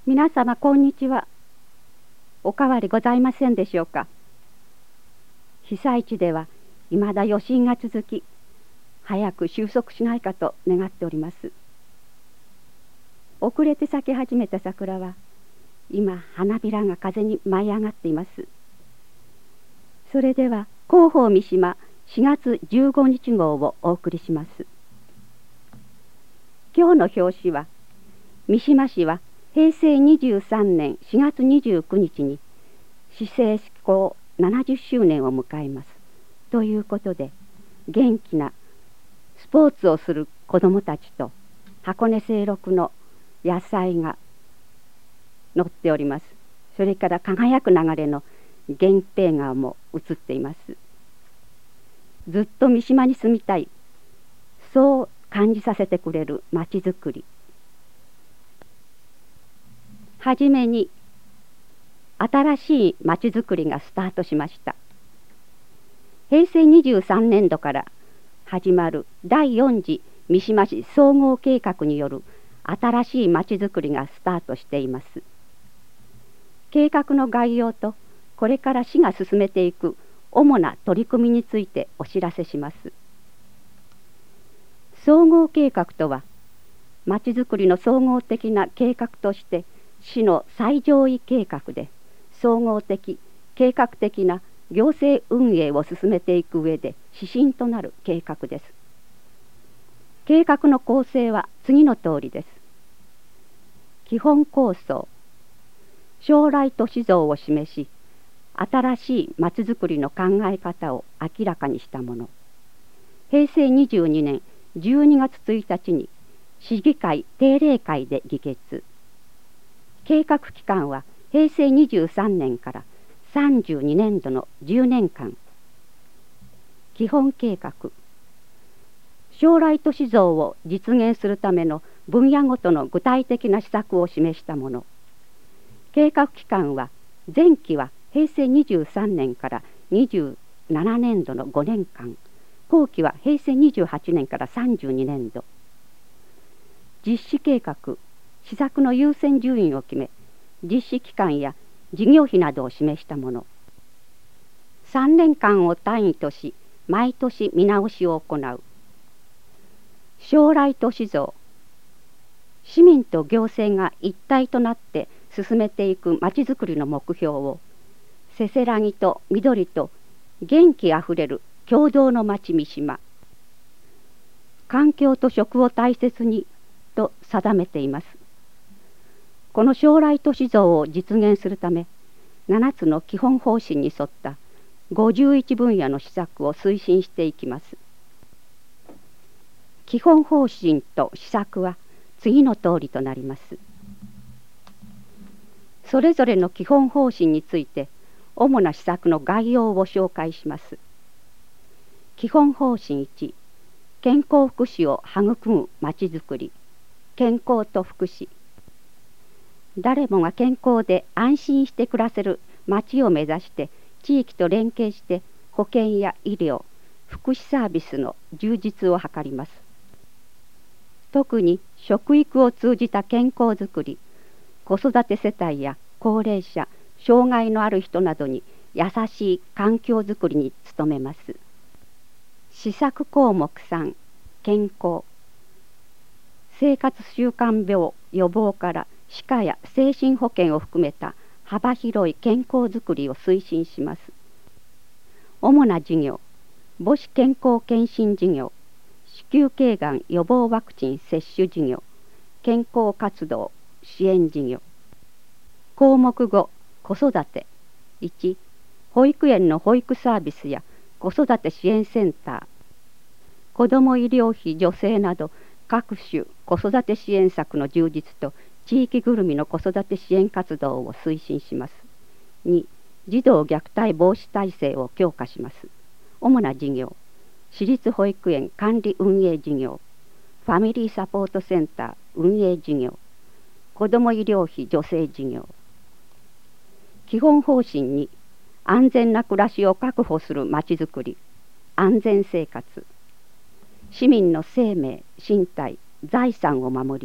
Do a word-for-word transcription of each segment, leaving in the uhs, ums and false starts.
皆様こんにちは。お変わりございませんでしょうか。被災地ではいまだ余震が続き、早く収束しないかと願っております。遅れて咲き始めた桜は今花びらが風に舞い上がっています。それでは広報三島しがつじゅうごにち号をお送りします。今日の表紙は、三島市はへいせいにじゅうさんねんしがつにじゅうくにちに市政施行ななじゅっしゅうねんを迎えますということで、元気なスポーツをする子どもたちと箱根清六の野菜が載っております。それから輝く流れの源平川も映っています。ずっと三島に住みたい、そう感じさせてくれるまちづくり。はじめに新しいまちづくりがスタートしました。へいせいにじゅうさんねんどから始まるだいよん次三島市総合計画による新しいまちづくりがスタートしています。計画の概要とこれから市が進めていく主な取り組みについてお知らせします。総合計画とは、まちづくりの総合的な計画として市の最上位計画で、総合的計画的な行政運営を進めていく上で指針となる計画です。計画の構成は次の通りです。基本構想、将来都市像を示し、新しいまちづくりの考え方を明らかにしたもの。へいせいにじゅうにねんじゅうにがつついたちに市議会定例会で議決。計画期間はへいせいにじゅうさんねんからさんじゅうにねんどのじゅうねんかん。基本計画、将来都市像を実現するための分野ごとの具体的な施策を示したもの。計画期間は前期はへいせいにじゅうさんねんからにじゅうななねんどのごねんかん、後期はへいせいにじゅうはちねんからさんじゅうにねんど。実施計画、施策の優先順位を決め、実施期間や事業費などを示したもの。さんねんかんを単位とし、毎年見直しを行う。将来都市像、市民と行政が一体となって進めていくまちづくりの目標を、せせらぎと緑と元気あふれる共同の町三島、環境と食を大切にと定めています。この将来都市像を実現するため、ななつの基本方針に沿ったごじゅういちぶんやの施策を推進していきます。基本方針と施策は次の通りとなります。それぞれの基本方針について主な施策の概要を紹介します。基本方針いち、健康福祉を育むまちづくり。健康と福祉、誰もが健康で安心して暮らせる町を目指して地域と連携して保健や医療、福祉サービスの充実を図ります。特に食育を通じた健康づくり、子育て世帯や高齢者、障害のある人などに優しい環境づくりに努めます。施策項目さん、健康。生活習慣病予防から歯科や精神保健を含めた幅広い健康づくりを推進します。主な事業、母子健康検診事業、子宮頸がん予防ワクチン接種事業、健康活動支援事業。項目ご、子育て。いち、保育園の保育サービスや子育て支援センター、子ども医療費助成など各種子育て支援策の充実と地域ぐるみの子育て支援活動を推進します。に、児童虐待防止体制を強化します。主な事業、私立保育園管理運営事業、ファミリーサポートセンター運営事業、子ども医療費助成事業。基本方針に、安全な暮らしを確保するまちづくり、安全生活。市民の生命、身体、財産を守り、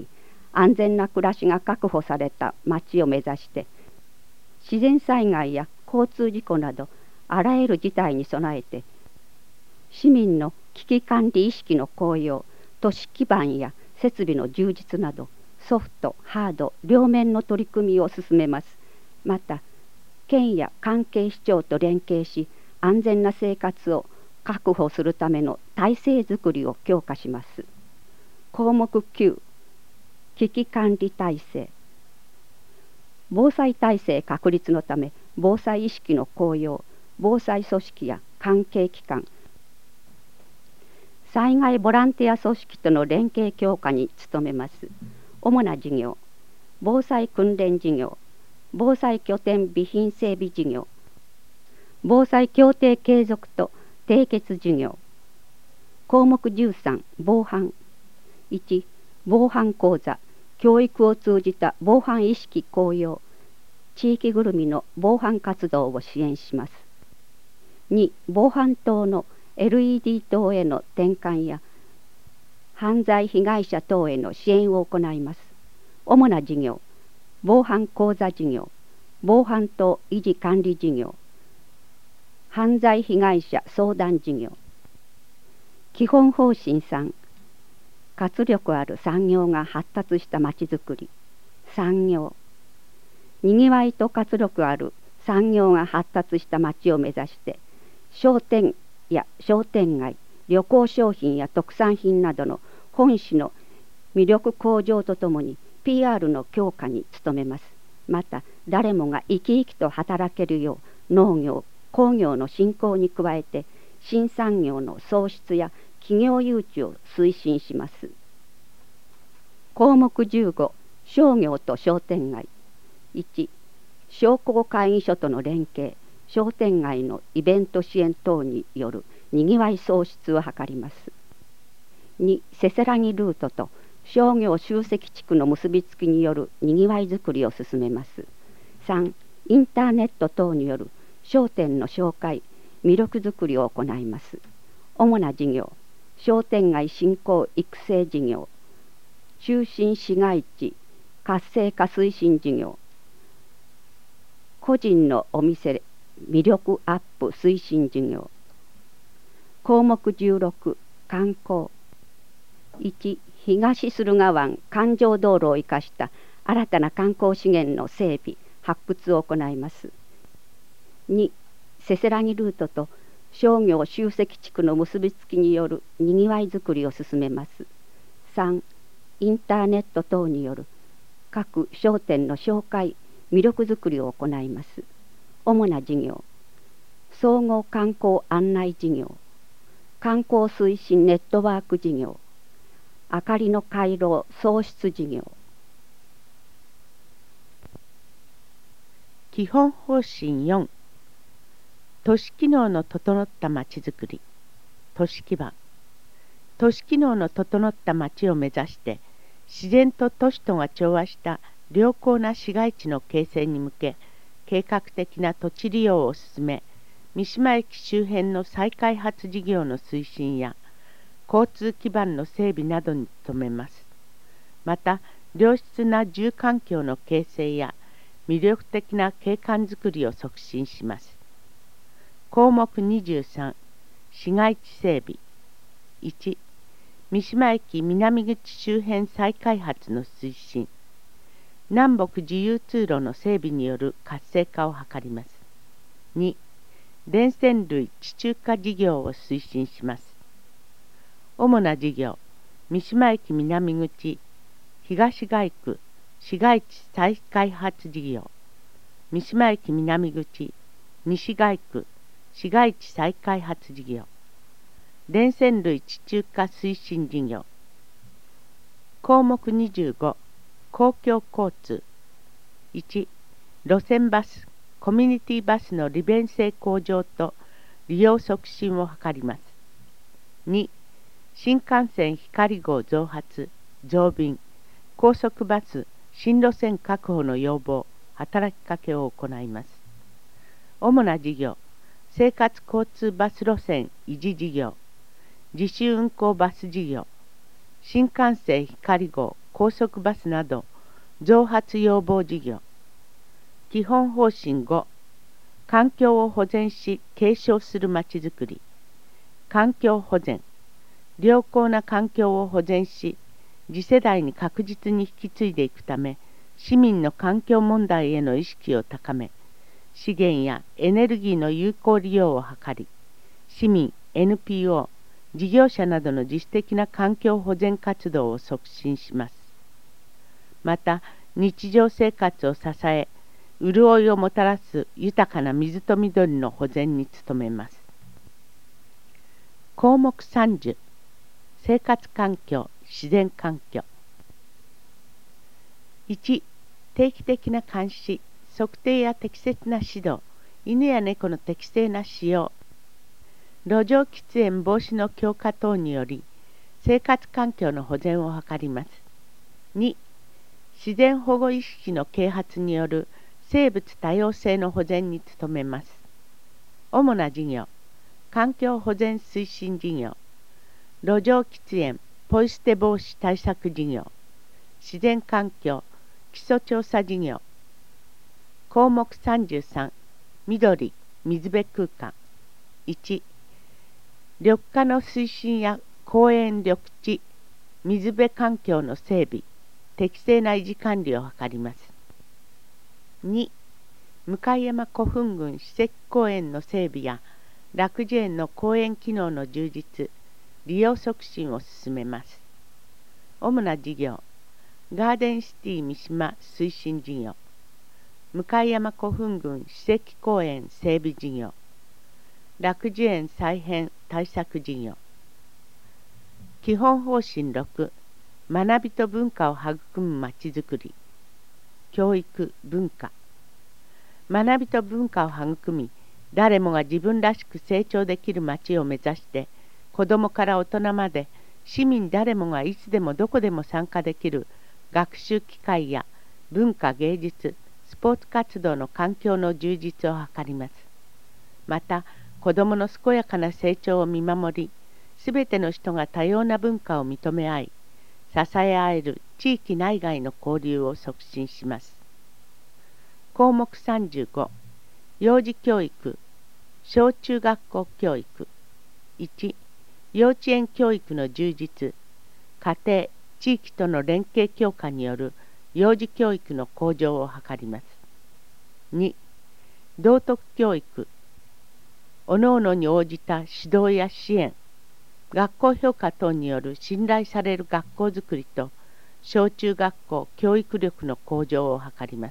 安全な暮らしが確保された町を目指して、自然災害や交通事故などあらゆる事態に備えて、市民の危機管理意識の向上、都市基盤や設備の充実など、ソフト、ハード両面の取り組みを進めます。また、県や関係市町と連携し、安全な生活を確保するための体制づくりを強化します。項目きゅう、危機管理体制。防災体制確立のため、防災意識の向上、防災組織や関係機関、災害ボランティア組織との連携強化に努めます。主な事業、防災訓練事業、防災拠点備品整備事業、防災協定継続と締結事業。項目じゅうさん、防犯。いち、防犯講座、教育を通じた防犯意識向上、地域ぐるみの防犯活動を支援します。に、防犯灯の エルイーディー 灯への転換や犯罪被害者等への支援を行います。主な事業、防犯講座事業、防犯灯維持管理事業、犯罪被害者相談事業。基本方針さん、活力ある産業が発達したまちづくり。産業、にぎわいと活力ある産業が発達したまちを目指して、商店や商店街、旅行商品や特産品などの本市の魅力向上とともに ピーアール の強化に努めます。また誰もが生き生きと働けるよう農業、工業の振興に加えて新産業の創出や企業誘致を推進します。項目じゅうご、商業と商店街。いち、商工会議所との連携、商店街のイベント支援等によるにぎわい創出を図ります。に、せせらぎルートと商業集積地区の結びつきによるにぎわいづくりを進めます。さん、インターネット等による商店の紹介、魅力づくりを行います。主な事業、商店街振興育成事業、中心市街地活性化推進事業、個人のお店魅力アップ推進事業。項目じゅうろく、観光。いち、東駿河湾環状道路を生かした新たな観光資源の整備、発掘を行います。に、せせらぎルートと商業集積地区の結びつきによるにぎわいづくりを進めます。さん、インターネット等による各商店の紹介、魅力づくりを行います。主な事業、総合観光案内事業、観光推進ネットワーク事業、明かりの回廊創出事業。 基本方針よん、都市機能の整ったまちづくり。都市基盤。都市機能の整ったまちを目指して自然と都市とが調和した良好な市街地の形成に向け、計画的な土地利用を進め、三島駅周辺の再開発事業の推進や交通基盤の整備などに努めます。また良質な住環境の形成や魅力的な景観づくりを促進します。項目にじゅうさん、市街地整備。いち、三島駅南口周辺再開発の推進。南北自由通路の整備による活性化を図ります。に、電線類地中化事業を推進します。主な事業、三島駅南口東街区市街地再開発事業、三島駅南口西街区市街地再開発事業、電線類地中化推進事業。項目にじゅうご、公共交通。いち、路線バス、コミュニティバスの利便性向上と利用促進を図ります。に、新幹線光号増発、増便、高速バス、新路線確保の要望、働きかけを行います。主な事業、生活交通バス路線維持事業、自主運行バス事業、新幹線光号高速バスなど増発要望事業。基本方針ご、環境を保全し継承するまちづくり。環境保全。良好な環境を保全し、次世代に確実に引き継いでいくため、市民の環境問題への意識を高め、資源やエネルギーの有効利用を図り、市民、エヌピーオー、事業者などの自主的な環境保全活動を促進します。また、日常生活を支え、潤いをもたらす豊かな水と緑の保全に努めます。項目さんじゅう、生活環境、自然環境。いち、定期的な監視、測定や適切な指導、犬や猫の適正な使用、路上喫煙防止の強化等により、生活環境の保全を図ります。に、自然保護意識の啓発による生物多様性の保全に努めます。主な事業、環境保全推進事業、路上喫煙、ポイ捨て防止対策事業、自然環境、基礎調査事業。項目さんじゅうさん、緑、水辺空間。いち、緑化の推進や公園緑地、水辺環境の整備、適正な維持管理を図ります。に、向山古墳群史跡公園の整備や楽寿園の公園機能の充実、利用促進を進めます。主な事業、ガーデンシティ三島推進事業、向山古墳群史跡公園整備事業、楽寿園再編対策事業。基本方針ろく、学びと文化を育むまちづくり。教育・文化。学びと文化を育み、誰もが自分らしく成長できるまちを目指して、子どもから大人まで市民誰もがいつでもどこでも参加できる学習機会や文化芸術、スポーツ活動の環境の充実を図ります。また、子どもの健やかな成長を見守り、すべての人が多様な文化を認め合い、支え合える地域内外の交流を促進します。項目さんじゅうご、幼児教育、小中学校教育。いち、幼稚園教育の充実、家庭、地域との連携強化による幼児教育の向上を図ります。に、道徳教育、各々に応じた指導や支援、学校評価等による信頼される学校づくりと小中学校教育力の向上を図ります。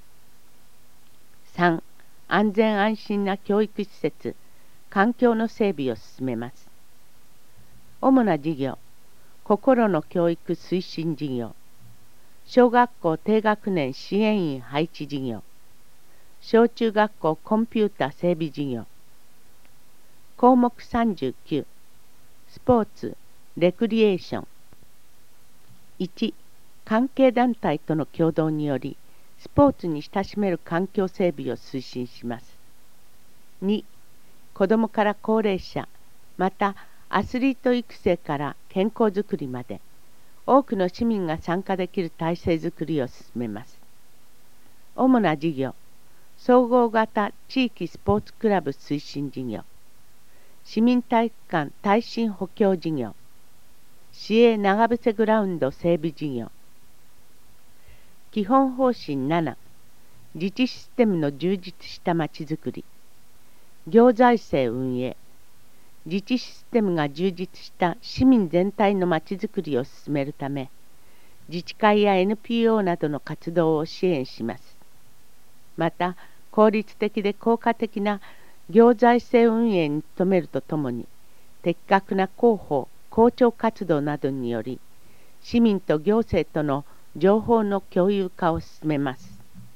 さん、安全安心な教育施設、環境の整備を進めます。主な事業、心の教育推進事業、小学校低学年支援員配置事業、小中学校コンピュータ整備事業。項目さんじゅうきゅう、スポーツ・レクリエーション。いち、関係団体との協働により、スポーツに親しめる環境整備を推進します。に、子どもから高齢者、またアスリート育成から健康づくりまで、多くの市民が参加できる体制づくりを進めます。主な事業、総合型地域スポーツクラブ推進事業、市民体育館耐震補強事業、市営長伏グラウンド整備事業。基本方針なな、自治システムの充実したまちづくり、行財政運営、自治システムが充実した市民全体のまちづくりを進めるため、自治会や エヌピーオー などの活動を支援します。また、効率的で効果的な行財政運営に努めるとともに、的確な広報・公聴活動などにより、市民と行政との情報の共有化を進めます。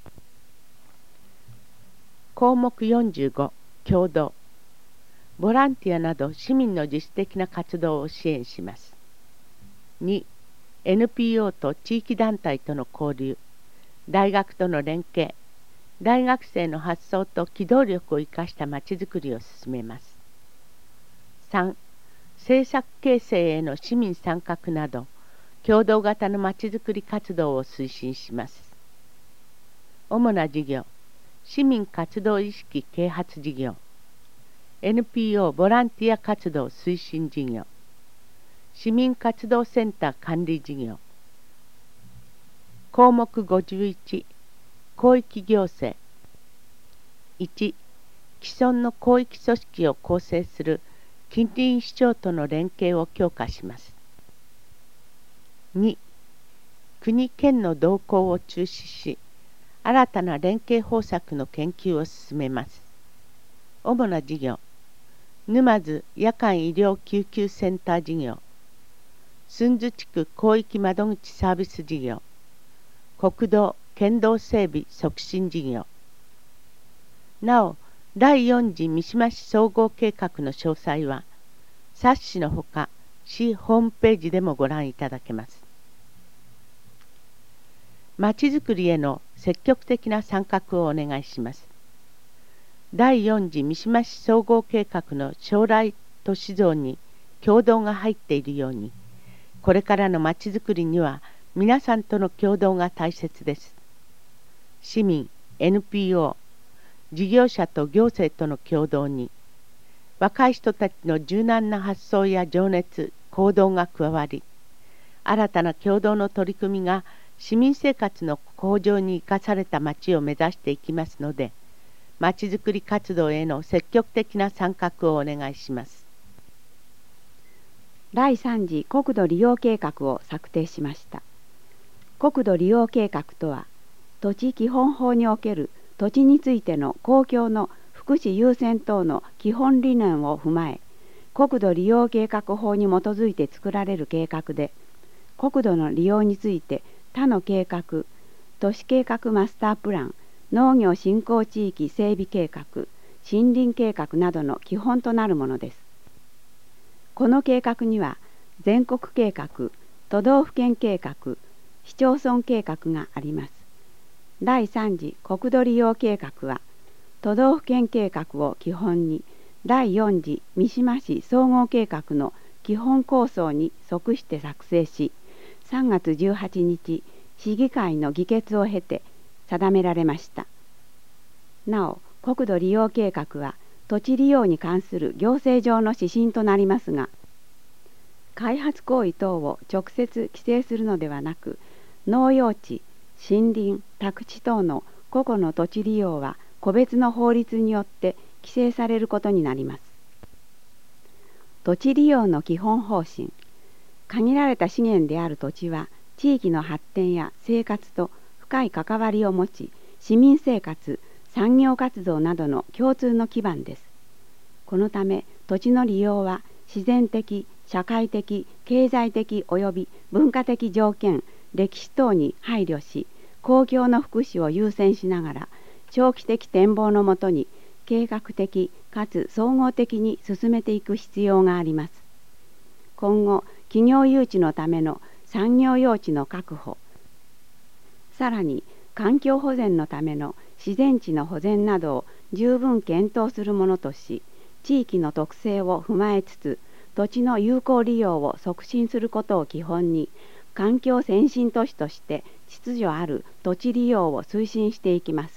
項目よんじゅうご、共同。ボランティアなど市民の自主的な活動を支援します。に、エヌピーオー と地域団体との交流、大学との連携、大学生の発想と機動力を生かしたまちづくりを進めます。さん、政策形成への市民参画など、 共同型のまちづくり活動を推進します。主な事業、市民活動意識啓発事業、エヌピーオー ボランティア活動推進事業、市民活動センター管理事業。項目ごじゅういち、広域行政。いち、既存の広域組織を構成する近隣市町との連携を強化します。に、国県の動向を注視し、新たな連携方策の研究を進めます。主な事業、沼津夜間医療救急センター事業、寸津地区広域窓口サービス事業、国道・県道整備促進事業。なお、だいよん次三島市総合計画の詳細は、冊子のほか、市ホームページでもご覧いただけます。まちづくりへの積極的な参画をお願いします。だいよん次三島市総合計画の将来都市像に共同が入っているように、これからのまちづくりには皆さんとの共同が大切です。市民、エヌピーオー、事業者と行政との共同に、若い人たちの柔軟な発想や情熱、行動が加わり、新たな共同の取り組みが市民生活の向上に生かされたまちを目指していきますので、まちづくり活動への積極的な参画をお願いします。 だいさん次国土利用計画を策定しました。国土利用計画とは、土地基本法における土地についての公共の福祉優先等の基本理念を踏まえ、国土利用計画法に基づいて作られる計画で、国土の利用について他の計画、都市計画マスタープラン、農業振興地域整備計画、森林計画などの基本となるものです。この計画には全国計画、都道府県計画、市町村計画があります。だいさん次国土利用計画は、都道府県計画を基本に、だいよん次三島市総合計画の基本構想に即して作成し、さんがつじゅうはちにち、市議会の議決を経て定められました。なお、国土利用計画は土地利用に関する行政上の指針となりますが、開発行為等を直接規制するのではなく、農用地、森林、宅地等の個々の土地利用は個別の法律によって規制されることになります。土地利用の基本方針。限られた資源である土地は地域の発展や生活と深い関わりを持ち、市民生活、産業活動などの共通の基盤です。このため土地の利用は自然的、社会的、経済的及び文化的条件、歴史等に配慮し、公共の福祉を優先しながら、長期的展望のもとに計画的かつ総合的に進めていく必要があります。今後、企業誘致のための産業用地の確保、さらに環境保全のための自然地の保全などを十分検討するものとし、地域の特性を踏まえつつ、土地の有効利用を促進することを基本に、環境先進都市として秩序ある土地利用を推進していきます。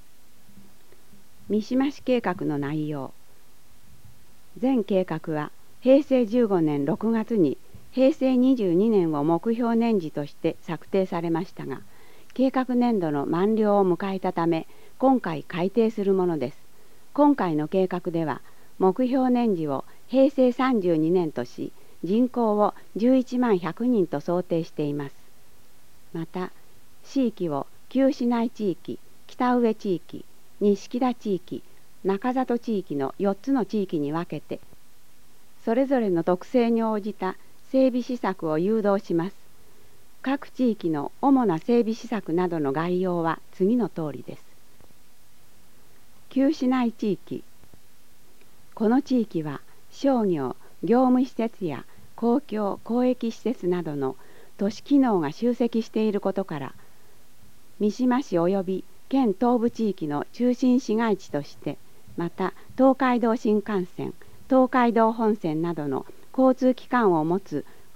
三島市計画の内容。前計画はへいせいじゅうごねんろくがつにへいせいにじゅうにねんを目標年次として策定されましたが、計画年度の満了を迎えたため、今回改定するものです。今回の計画では、目標年次をへいせいさんじゅうにねんとし、人口をじゅういちまんひゃくにんと想定しています。また、市域を旧市内地域、北上地域、錦田地域、中里地域のよっつの地域に分けて、それぞれの特性に応じた整備施策を誘導します。各地域の主な整備施策などの概要は次の通りです。旧市内地域。この地域は商業、業務施設や公共・公益施設などの都市機能が集積していることから、三島市及び県東部地域の中心市街地として、また東海道新幹線、東海道本線などの交通機関を持つ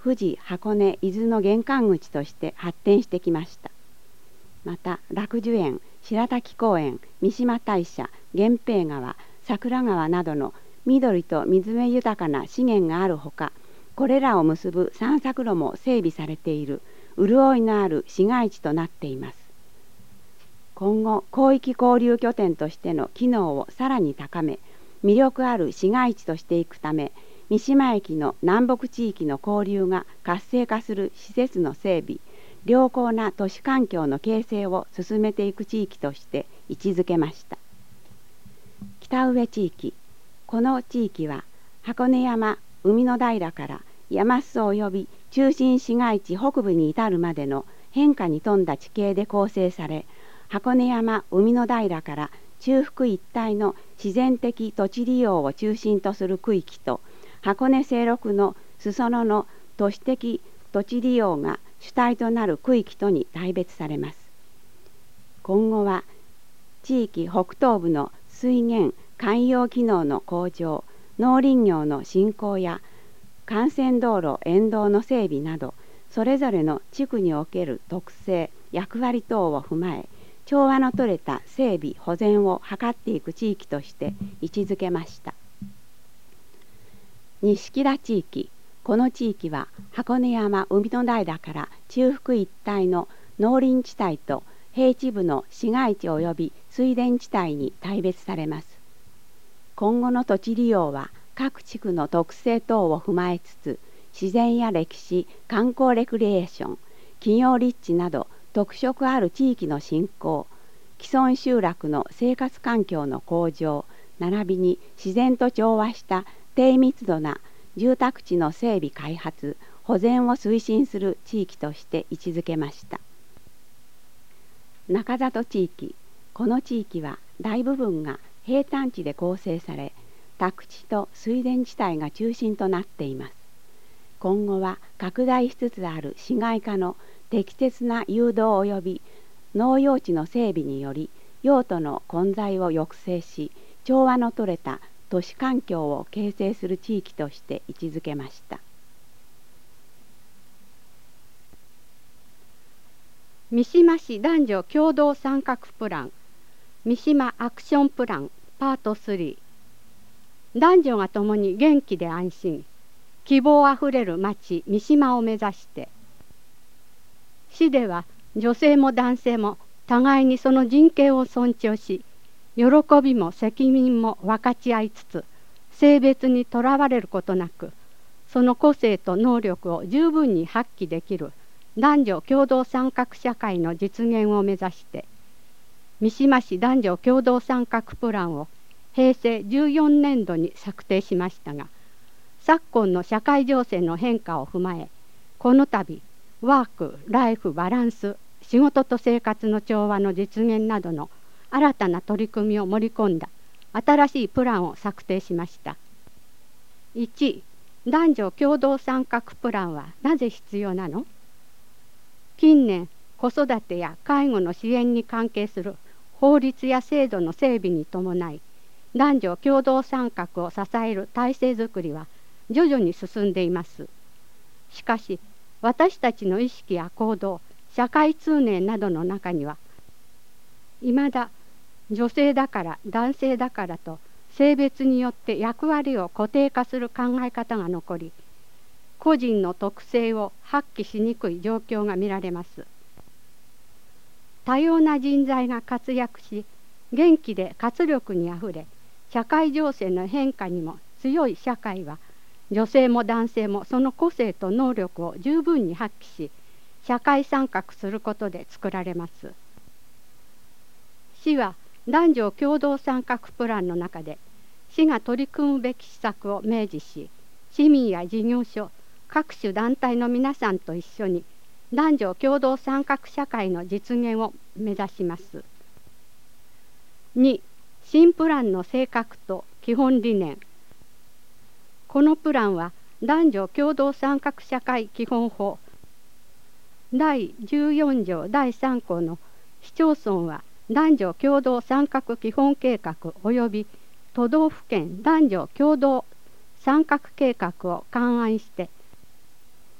富士、箱根、伊豆の玄関口として発展してきました。また楽寿園、白滝公園、三島大社、源平川、桜川などの緑と水辺豊かな資源があるほか、これらを結ぶ散策路も整備されている潤いのある市街地となっています。今後広域交流拠点としての機能をさらに高め、魅力ある市街地としていくため、三島駅の南北地域の交流が活性化する施設の整備、良好な都市環境の形成を進めていく地域として位置づけました。北上地域、この地域は箱根山、海の平から山裾及び中心市街地北部に至るまでの変化に富んだ地形で構成され、箱根山、海の平から中腹一帯の自然的土地利用を中心とする区域と、箱根西麓の裾野の都市的土地利用が主体となる区域とに大別されます。今後は地域北東部の水源・環用機能の向上、農林業の振興や幹線道路・沿道の整備など、それぞれの地区における特性・役割等を踏まえ、調和のとれた整備・保全を図っていく地域として位置づけました。錦田地域、この地域は箱根山、海の平から中腹一帯の農林地帯と平地部の市街地及び水田地帯に大別されます。今後の土地利用は各地区の特性等を踏まえつつ、自然や歴史、観光レクリエーション、企業立地など特色ある地域の振興、既存集落の生活環境の向上、並びに自然と調和した低密度な住宅地の整備開発、保全を推進する地域として位置づけました。中里地域、この地域は大部分が平坦地で構成され、宅地と水田地帯が中心となっています。今後は拡大しつつある市街化の適切な誘導及び農用地の整備により、用途の混在を抑制し、調和のとれた都市環境を形成する地域として位置づけました。 三島市男女共同参画プラン、三島アクションプランパートスリー。男女が共に元気で安心、希望あふれる町三島を目指して、市では女性も男性も互いにその人権を尊重し、喜びも責任も分かち合いつつ、性別にとらわれることなく、その個性と能力を十分に発揮できる男女共同参画社会の実現を目指して、三島市男女共同参画プランをへいせいじゅうよねんどに策定しましたが、昨今の社会情勢の変化を踏まえ、この度ワーク・ライフ・バランス、仕事と生活の調和の実現などの新たな取り組みを盛り込んだ新しいプランを策定しました。いち、男女共同参画プランはなぜ必要なの？近年、子育てや介護の支援に関係する法律や制度の整備に伴い、男女共同参画を支える体制づくりは徐々に進んでいます。しかし、私たちの意識や行動、社会通念などの中には、いまだ女性だから男性だからと性別によって役割を固定化する考え方が残り、個人の特性を発揮しにくい状況が見られます。多様な人材が活躍し、元気で活力にあふれ、社会情勢の変化にも強い社会は、女性も男性もその個性と能力を十分に発揮し、社会参画することで作られます。市は男女共同参画プランの中で、市が取り組むべき施策を明示し、市民や事業所、各種団体の皆さんと一緒に男女共同参画社会の実現を目指します。に、新プランの性格と基本理念。このプランは男女共同参画社会基本法だいじゅうよんじょうだいさんこうの市町村は男女共同参画基本計画及び都道府県男女共同参画計画を勘案して、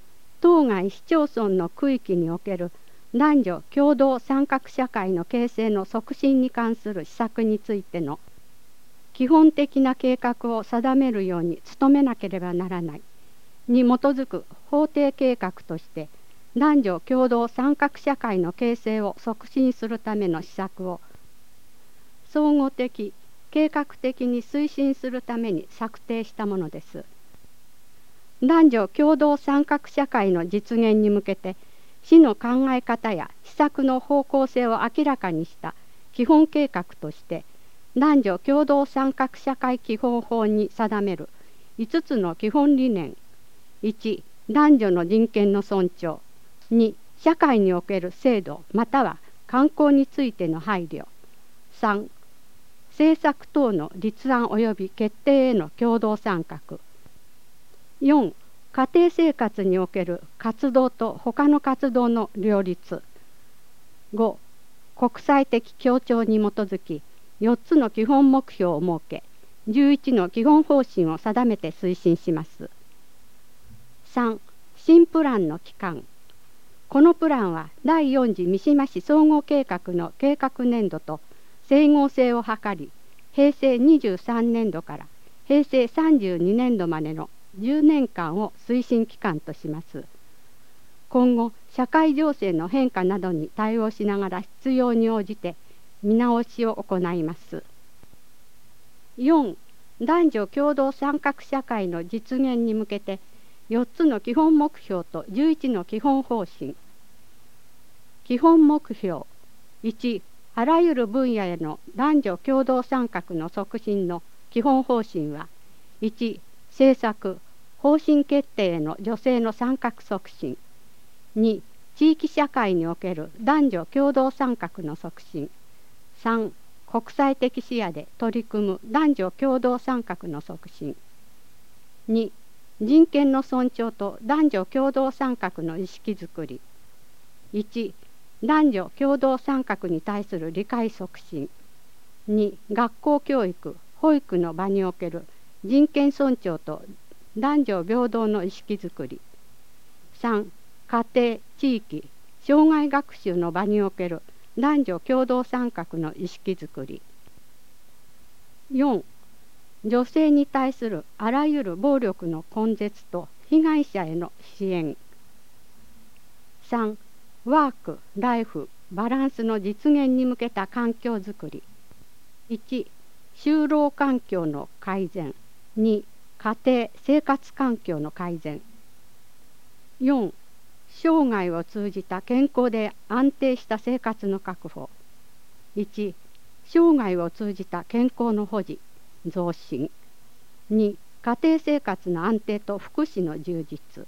当該市町村の区域における男女共同参画社会の形成の促進に関する施策についての基本的な計画を定めるように努めなければならないに基づく法定計画として男女共同参画社会の形成を促進するための施策を総合的計画的に推進するために策定したものです。男女共同参画社会の実現に向けて市の考え方や施策の方向性を明らかにした基本計画として男女共同参画社会基本法に定めるいつつの基本理念。いち男女の人権の尊重。に社会における制度または慣行についての配慮。さん政策等の立案及び決定への共同参画。よん家庭生活における活動と他の活動の両立。ご国際的協調に基づきよっつの基本目標を設けじゅういちの基本方針を定めて推進します。さん新プランの期間。このプランはだいよん次三島市総合計画の計画年度と整合性を図りへいせいにじゅうさんねんどからへいせいさんじゅうにねんどまでのじゅうねんかんを推進期間とします。今後社会情勢の変化などに対応しながら必要に応じて見直しを行います。よん男女共同参画社会の実現に向けてよっつの基本目標とじゅういちの基本方針。基本目標。いちあらゆる分野への男女共同参画の促進の基本方針は、いち政策方針決定への女性の参画促進。に地域社会における男女共同参画の促進。さん国際的視野で取り組む男女共同参画の促進。に人権の尊重と男女共同参画の意識づくり。いち男女共同参画に対する理解促進。に学校教育保育の場における人権尊重と男女平等の意識づくり。さん家庭地域障害学習の場における男女共同参画の意識づくり。よん女性に対するあらゆる暴力の根絶と被害者への支援。さんワーク・ライフ・バランスの実現に向けた環境づくり。いち就労環境の改善。に家庭・生活環境の改善。よん生涯を通じた健康で安定した生活の確保。いち生涯を通じた健康の保持増進。に家庭生活の安定と福祉の充実。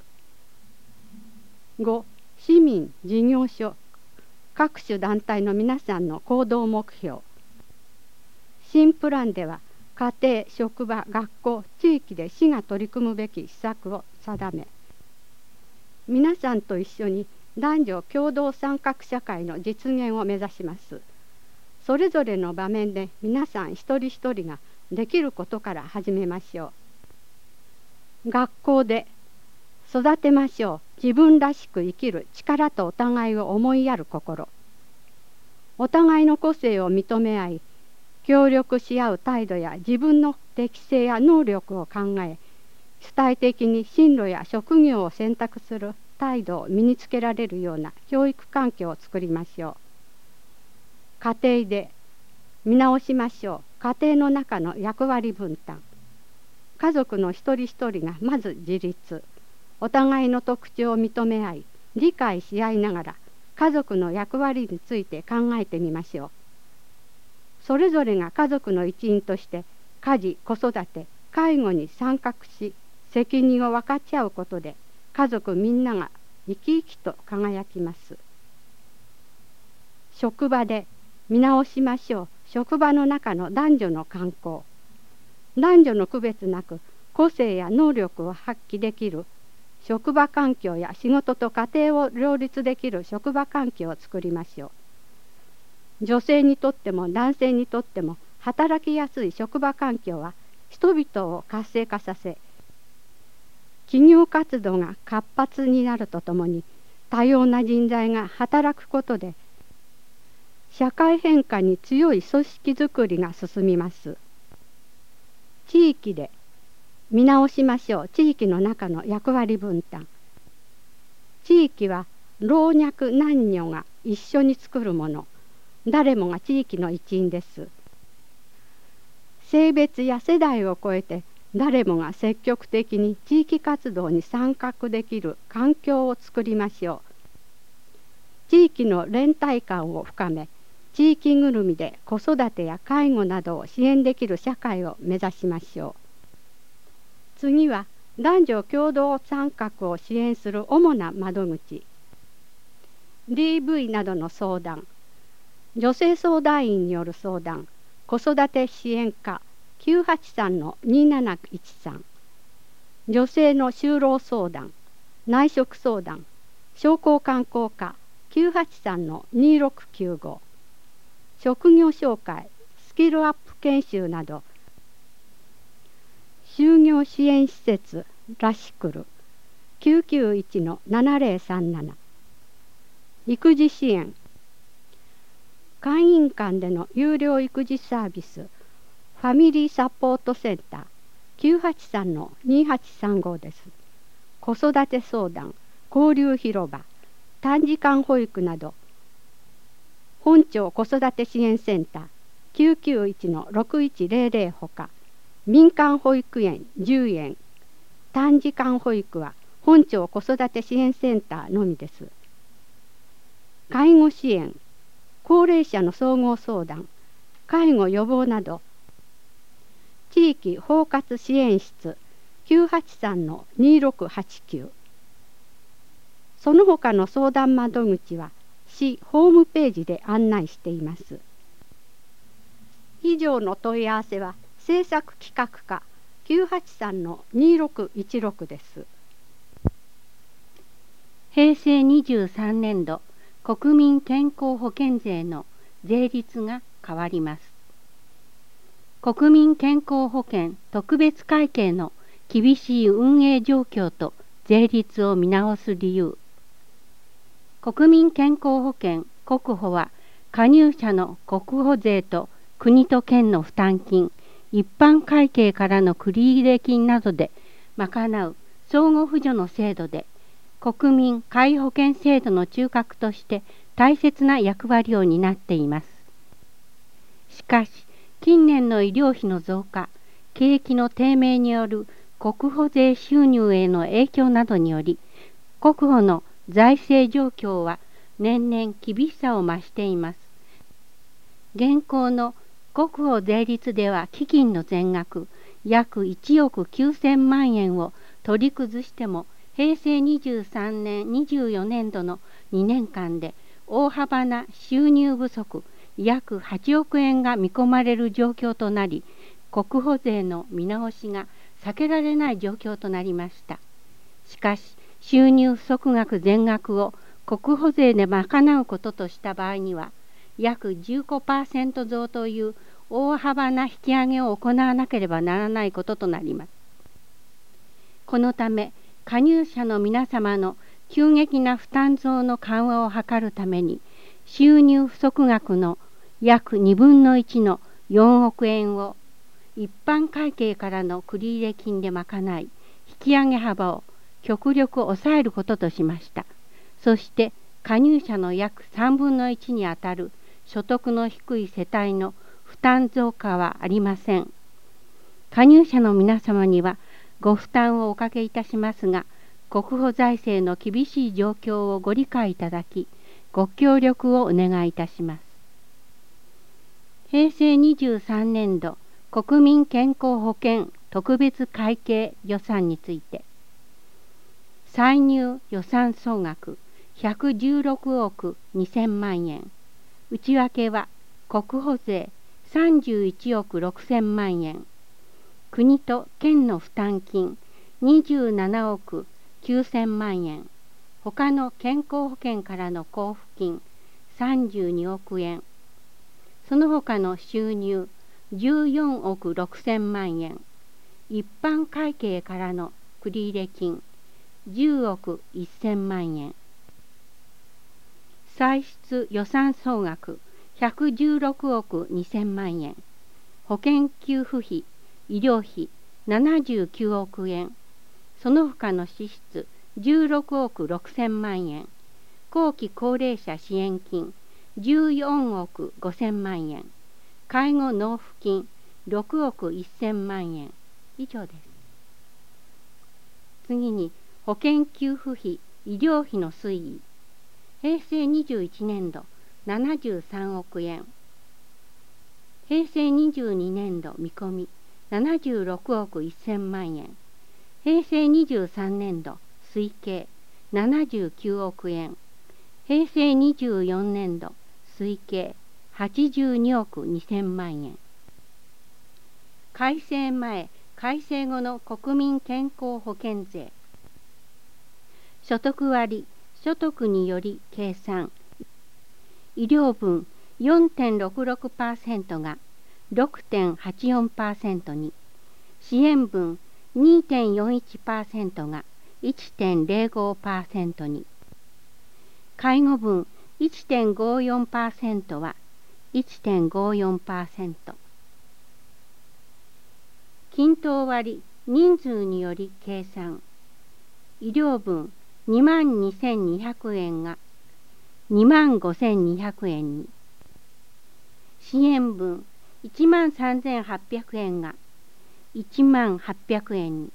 ご市民事業所各種団体の皆さんの行動目標。新プランでは家庭職場学校地域で市が取り組むべき施策を定め皆さんと一緒に男女共同参画社会の実現を目指します。それぞれの場面で皆さん一人一人ができることから始めましょう。学校で育てましょう自分らしく生きる力とお互いを思いやる心。お互いの個性を認め合い協力し合う態度や自分の適性や能力を考え主体的に進路や職業を選択する態度を身につけられるような教育環境を作りましょう。家庭で見直しましょう家庭の中の役割分担。家族の一人一人がまず自立お互いの特徴を認め合い理解し合いながら家族の役割について考えてみましょう。それぞれが家族の一員として家事子育て介護に参画し責任を分かち合うことで家族みんなが生き生きと輝きます。職場で見直しましょう職場の中の男女の慣行。男女の区別なく個性や能力を発揮できる職場環境や仕事と家庭を両立できる職場環境を作りましょう。女性にとっても男性にとっても働きやすい職場環境は人々を活性化させ企業活動が活発になるとともに、多様な人材が働くことで社会変化に強い組織づくりが進みます。地域で見直しましょう。地域の中の役割分担。地域は老若男女が一緒に作るもの。誰もが地域の一員です。性別や世代を超えて誰もが積極的に地域活動に参画できる環境を作りましょう。地域の連帯感を深め、地域ぐるみで子育てや介護などを支援できる社会を目指しましょう。次は男女共同参画を支援する主な窓口。ディーブイ などの相談、女性相談員による相談、子育て支援課きゅうはちさんのになないちさん、女性の就労相談、内職相談、商工観光課きゅうはちさんのにろくきゅうご、職業紹介、スキルアップ研修など、就業支援施設ラシクルきゅうきゅういちのななぜろさんなな、育児支援、会員間での有料育児サービスファミリーサポートセンターきゅうはちさんのにはちさんごです。子育て相談、交流広場、短時間保育など、本町子育て支援センターきゅうきゅういちのろくいちぜろぜろほか、民間保育園じゅうえん、短時間保育は本町子育て支援センターのみです。介護支援、高齢者の総合相談、介護予防など、地域包括支援室きゅうはちさんのにろくはちきゅう、その他の相談窓口は市ホームページで案内しています。以上の問い合わせは政策企画課きゅうはちさんのにろくいちろくです。 へいせいにじゅうさんねんど国民健康保険税の税率が変わります。国民健康保険特別会計の厳しい運営状況と税率を見直す理由。国民健康保険国保は加入者の国保税と国と県の負担金、一般会計からの繰入金などで賄う相互扶助の制度で、国民皆保険制度の中核として大切な役割を担っています。しかし、近年の医療費の増加、景気の低迷による国保税収入への影響などにより、国保の財政状況は年々厳しさを増しています。現行の国保税率では基金の全額約いちおくきゅうせんまんえんを取り崩しても、へいせいにじゅうさんねんにじゅうよねんどのにねんかんで大幅な収入不足約はちおくえんが見込まれる状況となり、国保税の見直しが避けられない状況となりました。しかし、収入不足額全額を国保税で賄うこととした場合には、約 じゅうごパーセント 増という大幅な引き上げを行わなければならないこととなります。このため、加入者の皆様の急激な負担増の緩和を図るために、収入不足額の約にぶんのいちのよんおくえんを一般会計からの繰入金で賄い、引き上げ幅を極力抑えることとしました。そして加入者の約さんぶんのいちにあたる所得の低い世帯の負担増加はありません。加入者の皆様にはご負担をおかけいたしますが、国保財政の厳しい状況をご理解いただき、ご協力をお願いいたします。へいせいにじゅうさんねんど国民健康保険特別会計予算について、歳入予算総額ひゃくじゅうろくおくにせんまんえん、内訳は国保税さんじゅういちおくろくせんまんえん、国と県の負担金にじゅうななおくきゅうせんまんえん、他の健康保険からの交付金さんじゅうにおくえん、その他の収入じゅうよんおくろくせんまんえん、一般会計からの繰入金じゅうおくせんまんえん、歳出予算総額ひゃくじゅうろくおくにせんまんえん、保険給付費、医療費ななじゅうきゅうおくえん、その他の支出じゅうろくおくろくせんまんえん、後期高齢者支援金じゅうよんおくごせんまんえん、介護納付金ろくおくせんまんえん以上です。次に保険給付費、医療費の推移。平成にじゅういちねんどななじゅうさんおくえん、平成にじゅうにねんど見込みななじゅうろくおくせんまんえん、平成にじゅうさんねんど推計ななじゅうきゅうおくえん、平成にじゅうよねんど推計はちじゅうにおくにせんまんえん。改正前、改正後の国民健康保険税。所得割、所得により計算。医療分 よんてんろくろくパーセント が ろくてんはちよんパーセント に、支援分 にてんよんいちパーセント が いってんぜろごパーセント に、介護分 いってんごよんパーセント は いってんごよんパーセント。均等割、人数により計算。医療分にまんにせんにひゃくえんがにまんごせんにひゃくえんに、支援分いちまんさんぜんはっぴゃくえんがいちまんはっぴゃくえんに、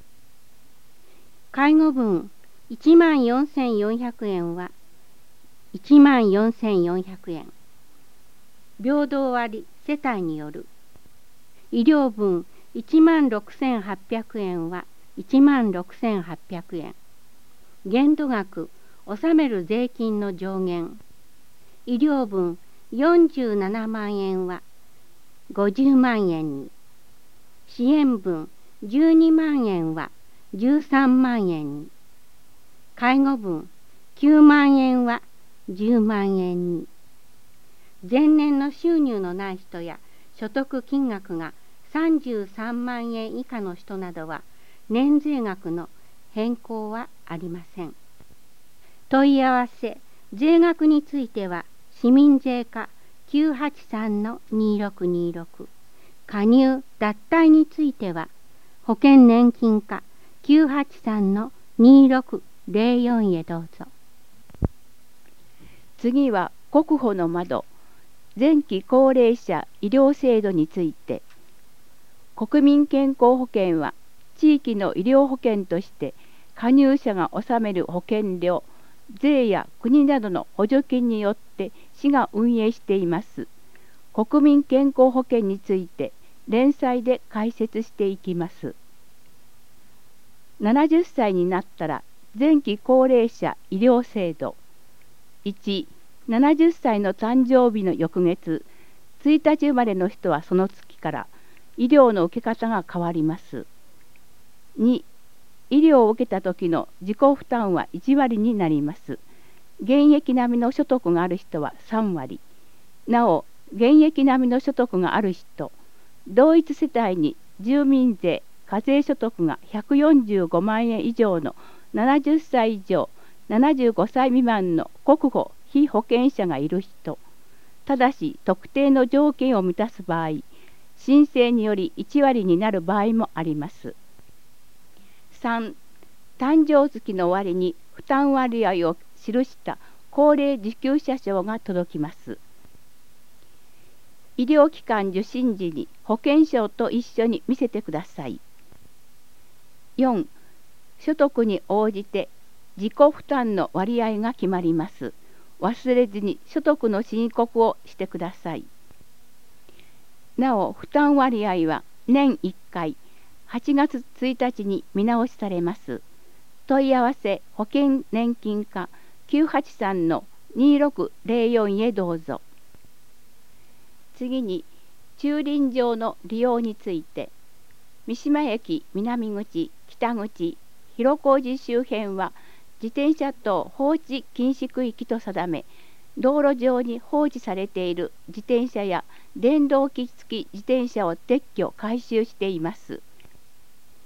介護分いちまんよんせんよんひゃくえんはいちまんよんせんよんひゃくえん。平等割、世帯による。医療分いちまんろくせんはっぴゃくえんはいちまんろくせんはっぴゃくえん。限度額、納める税金の上限。医療分よんじゅうななまんえんはごじゅうまんえんに、支援分じゅうにまんえんはじゅうさんまんえんに、介護分きゅうまんえんはじゅうまんえんに。前年の収入のない人や所得金額がさんじゅうさんまんえん以下の人などは年税額の変更はありません。問い合わせ、税額については市民税課 きゅうはちさんのにろくにろく、加入・脱退については保険年金課 きゅうはちさんのにろくぜろよん へどうぞ。 次は国保の窓、前期高齢者医療制度について。国民健康保険は地域の医療保険として加入者が納める保険料、税や国などの補助金によって市が運営しています。国民健康保険について連載で解説していきます。ななじゅっさいになったら前期高齢者医療制度。いち、ななじゅっさいの誕生日の翌月、ついたち生まれの人はその月から医療の受け方が変わります。に、医療を受けた時の自己負担はいちわりになります。現役並みの所得がある人はさんわり。なお、現役並みの所得がある人、同一世帯に住民税、課税所得がひゃくよんじゅうごまんえん以上のななじゅっさい以上、ななじゅうごさい未満の国保被保険者がいる人、ただし特定の条件を満たす場合、申請によりいちわりになる場合もあります。さん、誕生月の終わりに負担割合を記した高齢受給者証が届きます。医療機関受診時に保険証と一緒に見せてください。よん、所得に応じて自己負担の割合が決まります。忘れずに所得の申告をしてください。なお、負担割合は年いっかい、はちがつついたちに見直しされます。問い合わせ保険年金課 きゅうはちさんのにろくぜろよん へどうぞ。次に、駐輪場の利用について。三島駅南口、北口、広小路周辺は自転車等放置禁止区域と定め、道路上に放置されている自転車や電動機付き自転車を撤去・回収しています。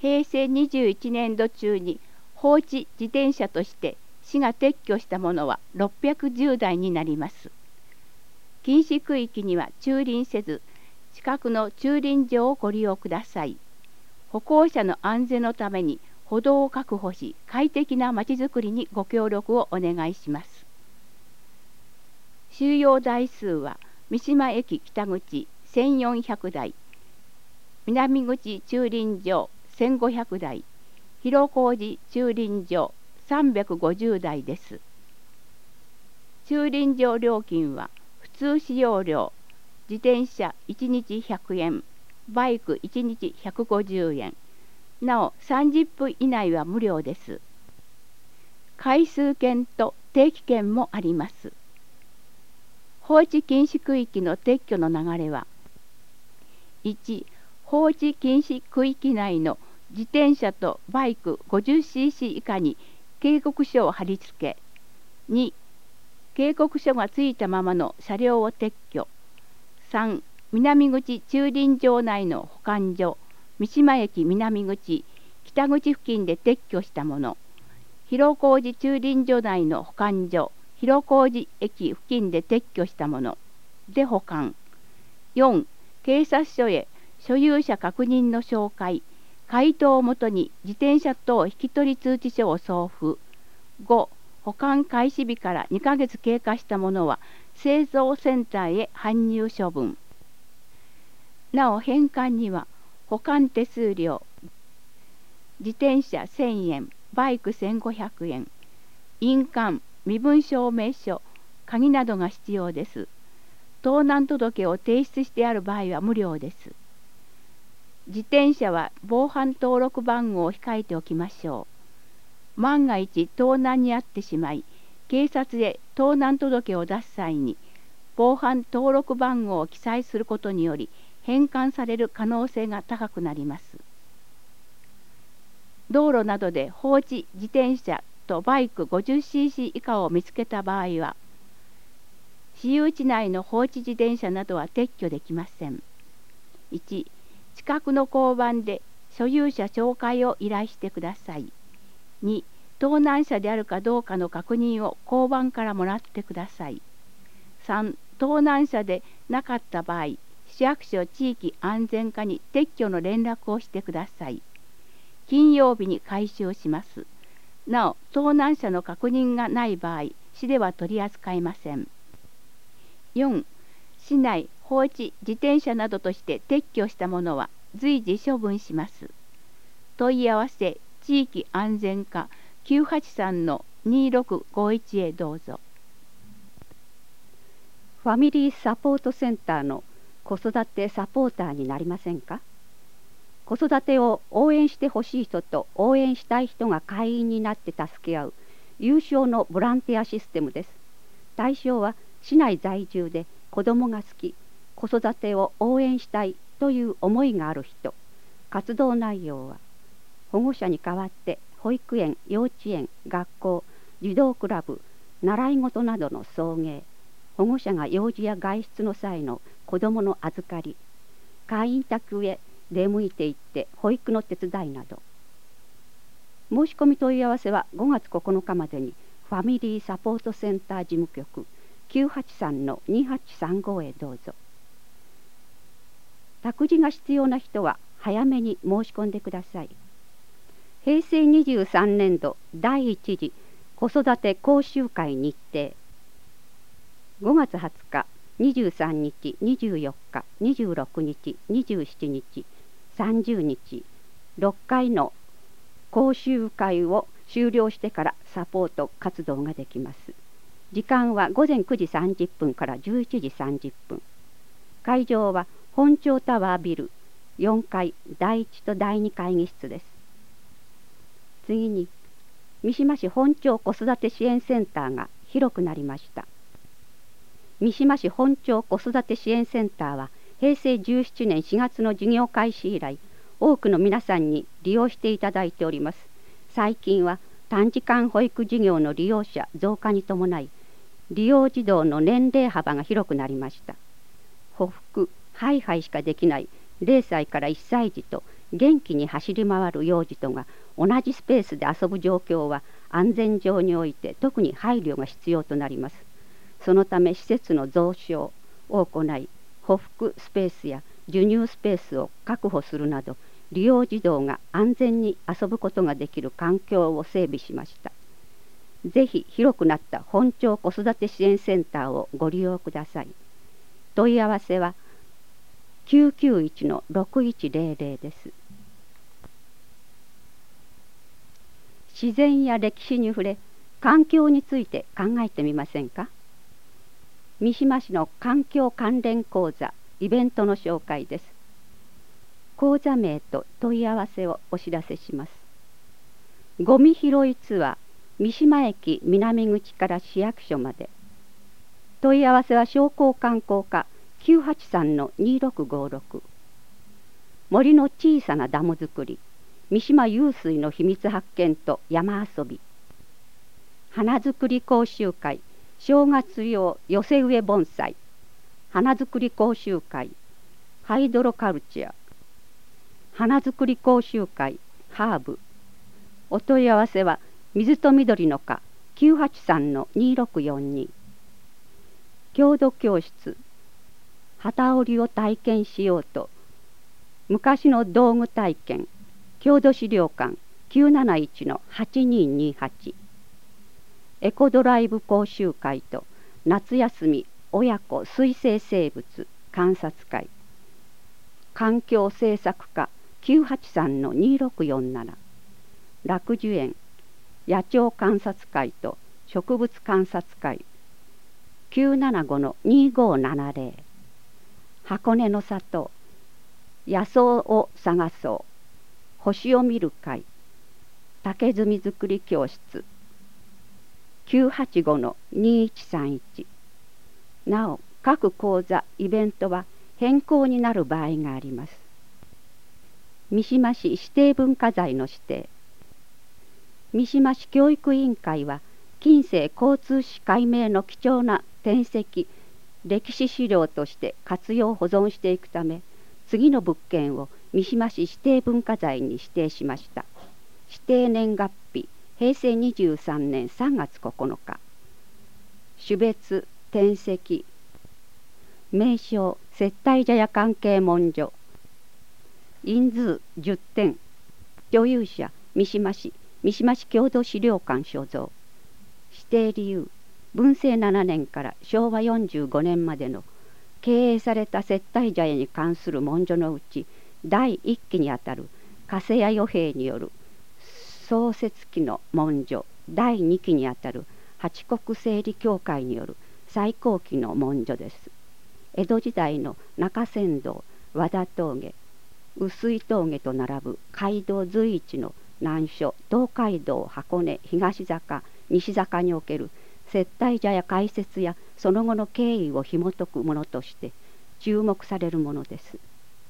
へいせいにじゅういちねんど中に放置自転車として市が撤去したものはろっぴゃくじゅうだいになります。禁止区域には駐輪せず、近くの駐輪場をご利用ください。歩行者の安全のために歩道を確保し、快適なまちづくりにご協力をお願いします。収容台数は三島駅北口せんよんひゃくだい、南口駐輪場せんごひゃくだい、広小路駐輪場さんびゃくごじゅうだいです。駐輪場料金は普通使用料、自転車いちにちひゃくえん、バイクいちにちひゃくごじゅうえん、なおさんじゅっぷん以内は無料です。回数券と定期券もあります。放置禁止区域の撤去の流れは、いち、放置禁止区域内の自転車とバイク ごじゅっシーシー 以下に警告書を貼り付け、に、警告書がついたままの車両を撤去、さん、南口駐輪場内の保管所、三島駅南口、北口付近で撤去したもの、広小路駐輪場内の保管所、広小路駅付近で撤去したもので保管。よん、警察署へ所有者確認の照会、回答をもとに自転車等引き取り通知書を送付。ご、保管開始日からにかげつ経過したものは製造センターへ搬入処分。なお返還には保管手数料、自転車せんえん、バイクせんごひゃくえん、印鑑、身分証明書、鍵などが必要です。盗難届を提出してある場合は無料です。自転車は防犯登録番号を控えておきましょう。万が一盗難に遭ってしまい、警察へ盗難届を出す際に、防犯登録番号を記載することにより、返還される可能性が高くなります。道路などで放置自転車とバイク ごじゅっシーシー 以下を見つけた場合は、私有地内の放置自転車などは撤去できません。いち、近くの交番で所有者照会を依頼してください。に、盗難車であるかどうかの確認を交番からもらってください。さん、盗難車でなかった場合、市役所地域安全課に撤去の連絡をしてください。金曜日に回収します。なお、盗難車の確認がない場合、市では取り扱いません。よん、市内放置自転車などとして撤去したものは随時処分します。問い合わせ地域安全課 きゅうはちさんのにろくごいち へどうぞ。 ファミリーサポートセンターの子育てサポーターになりませんか？子育てを応援してほしい人と応援したい人が会員になって助け合う有償のボランティアシステムです。対象は市内在住で子どもが好き、子育てを応援したいという思いがある人。活動内容は保護者に代わって保育園、幼稚園、学校、児童クラブ、習い事などの送迎、保護者が用事や外出の際の子どもの預かり、会員宅へ出向いていって保育の手伝いなど。申し込み問い合わせはごがつここのかまでにファミリーサポートセンター事務局 きゅうはちさんのにはちさんご へどうぞ。託児が必要な人は早めに申し込んでください。へいせいにじゅうさんねんどだいいち次子育て講習会日程。ごがつはつか、にじゅうさんにち、にじゅうよっか、にじゅうろくにち、にじゅうしちにち、さんじゅうにち、ろっかいの講習会を終了してからサポート活動ができます。時間はごぜんくじさんじゅっぷんからじゅういちじさんじゅっぷん。会場は本町タワービルよんかいだいいちとだいに会議室です。次に、三島市本町子育て支援センターが広くなりました。三島市本町子育て支援センターはへいせいじゅうななねんしがつの事業開始以来、多くの皆さんに利用していただいております。最近は短時間保育事業の利用者増加に伴い、利用児童の年齢幅が広くなりました。歩幅、ハイハイしかできないれいさいからいっさい児と元気に走り回る幼児とが同じスペースで遊ぶ状況は安全上において特に配慮が必要となります。そのため施設の増床を行い、補服スペースや授乳スペースを確保するなど、利用児童が安全に遊ぶことができる環境を整備しました。ぜひ広くなった本町子育て支援センターをご利用ください。問い合わせは きゅうきゅういち のろくいちゼロゼロ です。自然や歴史に触れ、環境について考えてみませんか。三島市の環境関連講座、イベントの紹介です。講座名と問い合わせをお知らせします。ゴミ拾いツアー、三島駅南口から市役所まで。問い合わせは商工観光課 きゅうはちさんのにろくごろく。森の小さなダム作り、三島湧水の秘密発見と山遊び。花作り講習会、正月用寄せ植え盆栽。花作り講習会、ハイドロカルチャー。花作り講習会、ハーブ。お問い合わせは水と緑の課 きゅうはちさんのにろくよんに。郷土教室、機織りを体験しようと、昔の道具体験、郷土資料館 きゅうなないちのはちににはち。エコドライブ講習会と夏休み親子水生生物観察会。環境政策課 きゅうはちさんのにろくよんなな。楽寿園野鳥観察会と植物観察会 きゅうななごのにごななゼロ。箱根の里野草を探そう星を見る会。竹炭作り教室きゅうはちごのにいちさんいち。なお各講座イベントは変更になる場合があります。三島市指定文化財の指定。三島市教育委員会は近世交通史解明の貴重な典籍歴史資料として活用保存していくため、次の物件を三島市指定文化財に指定しました。指定年月日へいせいにじゅうさんねんさんがつここのか。種別典籍名称接待茶屋関係文書。人数じゅってん。所有者三島市三島市郷土資料館所蔵。指定理由文政ななねんからしょうわよんじゅうごねんまでの経営された接待茶屋に関する文書のうちだいいっきにあたる加瀬屋与兵衛による創設期の文書だいにきにあたる八国整理協会による最高期の文書です。江戸時代の中山道和田峠碓井峠と並ぶ街道随一の難所東海道箱根東坂西坂における接待茶屋開設やその後の経緯を紐解くものとして注目されるものです。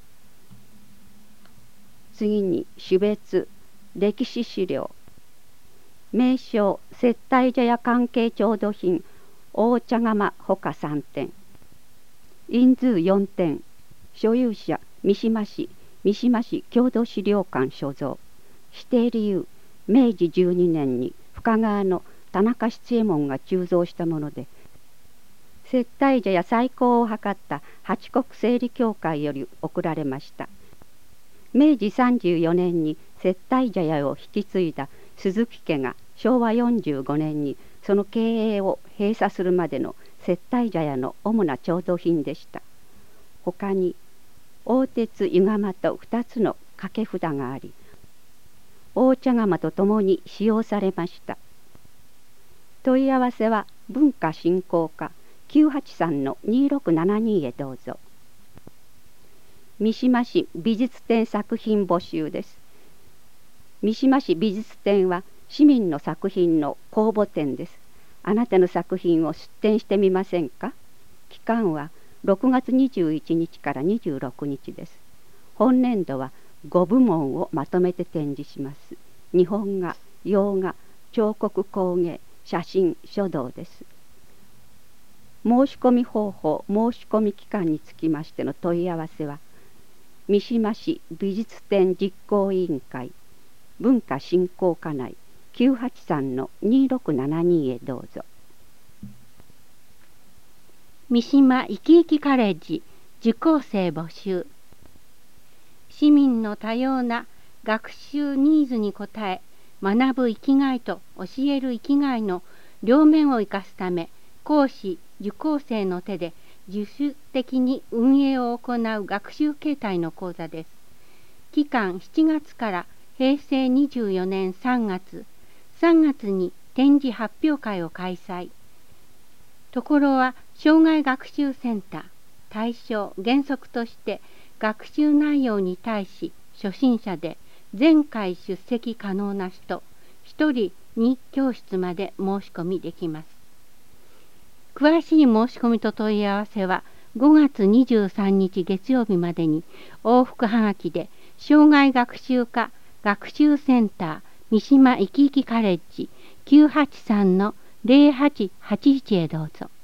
次に種別歴史資料名称接待茶屋関係調度品大茶釜ほかさんてん。人数よんてん。所有者三島市三島市郷土資料館所蔵。指定理由めいじじゅうにねんに深川の田中七右衛門が鋳造したもので、接待茶屋再興を図った八国整理協会より贈られました。めいじさんじゅうよねんに接待茶屋を引き継いだ鈴木家がしょうわよんじゅうごねんにその経営を閉鎖するまでの接待茶屋の主な調度品でした。他に大鉄湯釜とふたつの掛け札があり、大茶釜とともに使用されました。問い合わせは文化振興課 きゅうはちさんのにろくななに へどうぞ。三島市美術展作品募集です。三島市美術展は市民の作品の公募展です。あなたの作品を出展してみませんか。期間はろくがつにじゅういちにちからにじゅうろくにちです。本年度はごぶもんをまとめて展示します。日本画、洋画、彫刻工芸、写真、書道です。申し込み方法、申し込み期間につきましての問い合わせは三島市美術展実行委員会文化振興課内 きゅうはちさんのにろくななに へどうぞ。 三島いきいきカレッジ受講生募集。市民の多様な学習ニーズに応え、学ぶ生きがいと教える生きがいの両面を生かすため、講師受講生の手で自主的に運営を行う学習形態の講座です。期間しちがつからへいせいにじゅうよねんさんがつ、さんがつに展示発表会を開催。ところは障害学習センター、対象原則として学習内容に対し初心者で全回出席可能な人ひとりに教室まで申し込みできます。詳しい申し込みと問い合わせはごがつにじゅうさんにち月曜日までに往復はがきで障害学習科学習センター三島いきいきカレッジ きゅうはちさんのぜろはちはちいち へどうぞ。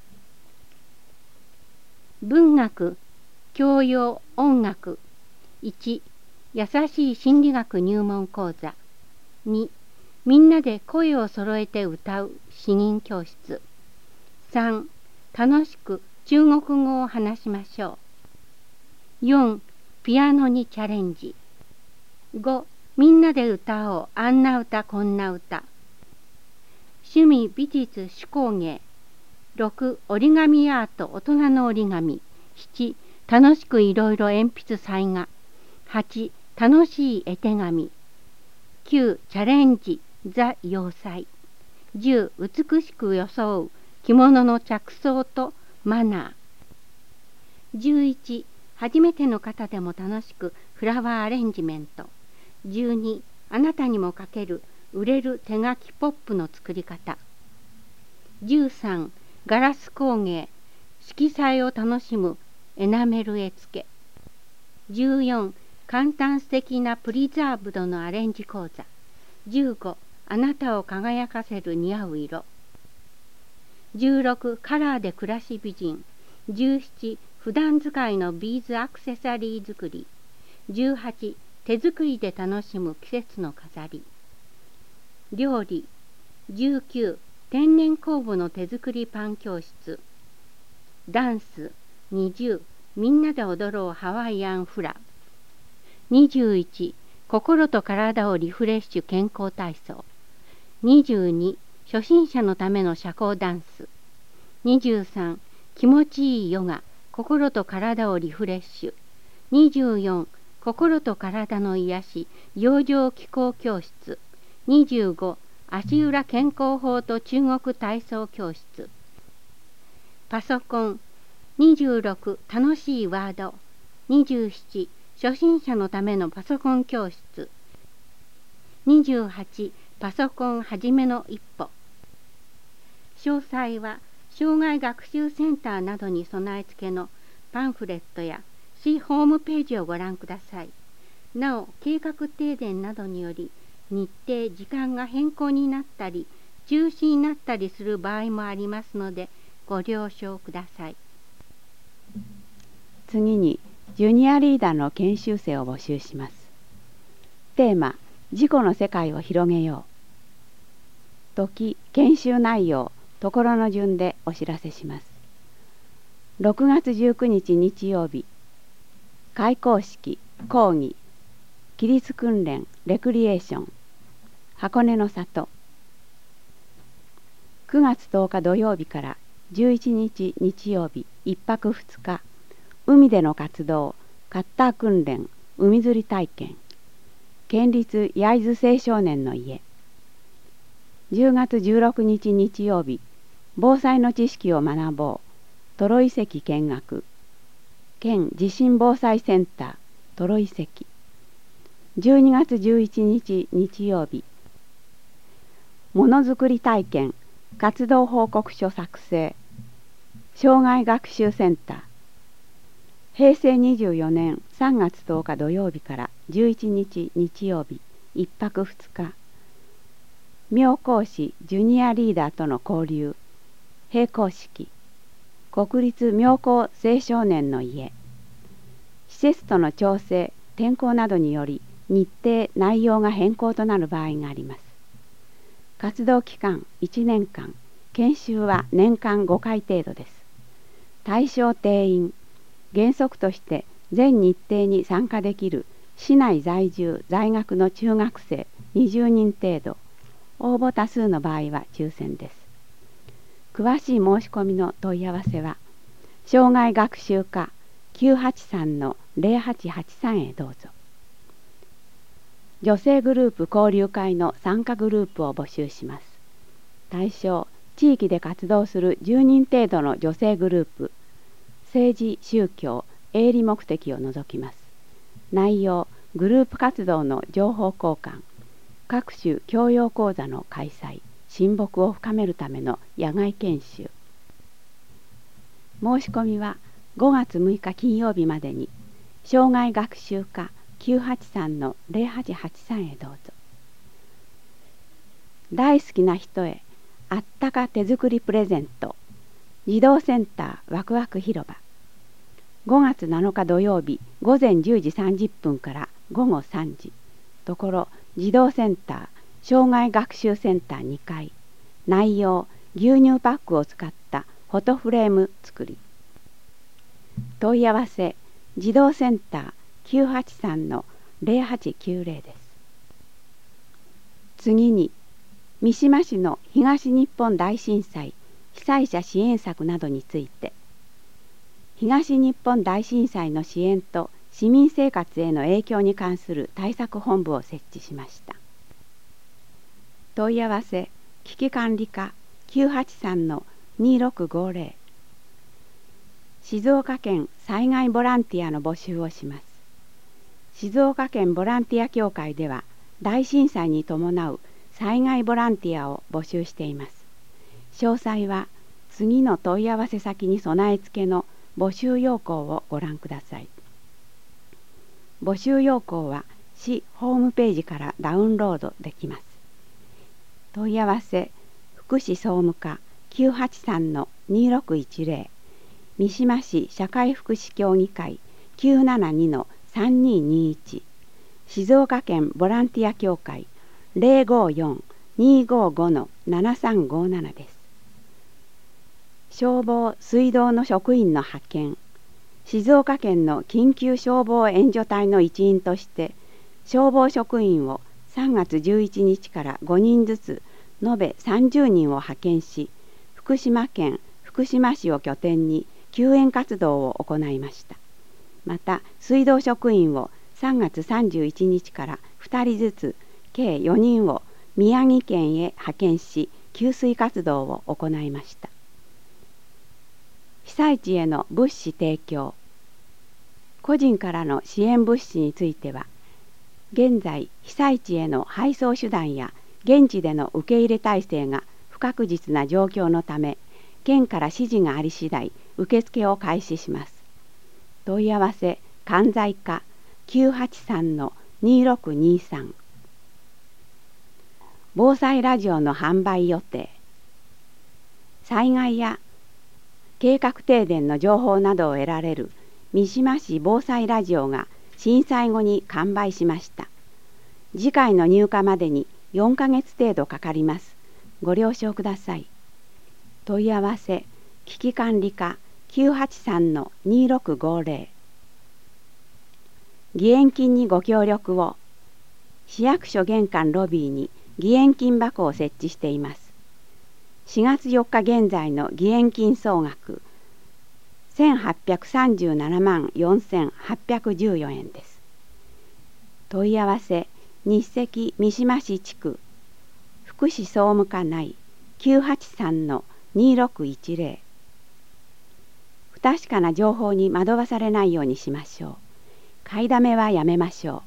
文学、教養、音楽。いち、優しい心理学入門講座。に、みんなで声を揃えて歌う詩吟教室。さん、楽しく中国語を話しましょう。よん、ピアノにチャレンジ。ご、みんなで歌おうあんな歌こんな歌。趣味美術手工芸。ろく、折り紙アート大人の折り紙。なな、楽しくいろいろ鉛筆彩画。はち、楽しい絵手紙。きゅう、チャレンジザ洋裁。じゅう、美しく装う着物の着想とマナー。じゅういち、初めての方でも楽しくフラワーアレンジメント。じゅうに、あなたにも書ける売れる手書きポップの作り方。じゅうさん、ガラス工芸、色彩を楽しむエナメル絵付け。じゅうよん、簡単素敵なプリザーブドのアレンジ講座。じゅうご、あなたを輝かせる似合う色。じゅうろく、カラーで暮らし美人。じゅうなな、普段使いのビーズアクセサリー作り。じゅうはち、手作りで楽しむ季節の飾り。料理。じゅうきゅう、天然酵母の手作りパン教室。ダンス。にじゅう、みんなで踊ろうハワイアンフラ。にじゅういち、心と体をリフレッシュ健康体操。にじゅうに、初心者のための社交ダンス。にじゅうさん、気持ちいいヨガ、心と体をリフレッシュ。にじゅうよん、心と体の癒し、養生気候教室。にじゅうご、足裏健康法と中国体操教室。パソコン。にじゅうろく、楽しいワード。にじゅうなな、初心者のためのパソコン教室。にじゅうはち、パソコンはじめの一歩。詳細は障害学習センターなどに備え付けのパンフレットや市ホームページをご覧ください。なお、計画停電などにより日程、時間が変更になったり中止になったりする場合もありますのでご了承ください。 次にジュニアリーダーの研修生を募集します。テーマ、自己の世界を広げよう。時、研修内容、ところの順でお知らせします。ろくがつじゅうくにち日曜日、開講式、講義、起立訓練、レクリエーション、箱根の里。くがつとおか土曜日からじゅういちにち日曜日、いっぱくふつか、海での活動、カッター訓練、海釣り体験、県立焼津青少年の家。じゅうがつじゅうろくにち日曜日、防災の知識を学ぼう、トロ遺跡見学、県地震防災センター、トロ遺跡。じゅうにがつじゅういちにち日曜日、ものづくり体験、活動報告書作成、障害学習センター。へいせいにじゅうよねんさんがつとおか土曜日からじゅういちにち日曜日、いっぱくふつか。妙高市ジュニアリーダーとの交流、閉校式、国立妙高青少年の家。 施設との調整、天候などにより日程、内容が変更となる場合があります。活動期間いちねんかん、研修は年間ごかい程度です。対象定員、原則として全日程に参加できる市内在住在学の中学生にじゅうにん程度、応募多数の場合は抽選です。詳しい申し込みの問い合わせは障害学習課 きゅうはちさんのゼロはちはちさん へどうぞ。女性グループ交流会の参加グループを募集します。対象、地域で活動するじゅうにん程度の女性グループ、政治、宗教、営利目的を除きます。内容、グループ活動の情報交換、各種教養講座の開催、親睦を深めるための野外研修。申し込みはごがつむいか金曜日までに、障害学習課きゅうはちさんのゼロはちはちさんへどうぞ。大好きな人へあったか手作りプレゼント、児童センターワクワク広場。ごがつなのか土曜日ごぜんじゅうじさんじゅっぷんからごごさんじ、ところ児童センター障害学習センターにかい。内容、牛乳パックを使ったフォトフレーム作り。問い合わせ、児童センターきゅうはちさんのゼロはちきゅうゼロです。次に、三島市の東日本大震災被災者支援策などについて、東日本大震災の支援と市民生活への影響に関する対策本部を設置しました。問い合わせ、危機管理課きゅうはちさんのにろくごゼロ。静岡県災害ボランティアの募集をします。静岡県ボランティア協会では大震災に伴う災害ボランティアを募集しています。詳細は次の問い合わせ先に備え付けの募集要項をご覧ください。募集要項は市ホームページからダウンロードできます。問い合わせ、福祉総務課きゅうはちさんのにろくいちゼロ、三島市社会福祉協議会きゅうななにのさんににいち、静岡県ボランティア協会ゼロごよん にごごのななさんごななです。消防・水道の職員の派遣、静岡県の緊急消防援助隊の一員として消防職員をさんがつじゅういちにちからごにんずつ延べさんじゅうにんを派遣し、福島県福島市を拠点に救援活動を行いました。また水道職員をさんがつさんじゅういちにちからふたりずつ計よにんを宮城県へ派遣し給水活動を行いました。被災地への物資提供、個人からの支援物資については現在被災地への配送手段や現地での受け入れ体制が不確実な状況のため、県から指示があり次第受付を開始します。問い合わせ、関西課きゅうはちさんのにろくにさん。防災ラジオの販売予定。災害や計画停電の情報などを得られる三島市防災ラジオが震災後に完売しました。次回の入荷までによんかげつ程度かかります。ご了承ください。問い合わせ、危機管理課きゅうはちさんのにろくごゼロ。義援金にご協力を。市役所玄関ロビーに義援金箱を設置しています。しがつよっか現在の義援金総額せんはっぴゃくさんじゅうななまんよんせんはっぴゃくじゅうよんえんです。問い合わせ、日赤三島市地区福祉総務課内きゅうはちさんのにろくいちゼロ。不確かな情報に惑わされないようにしましょう。買いだめはやめましょう。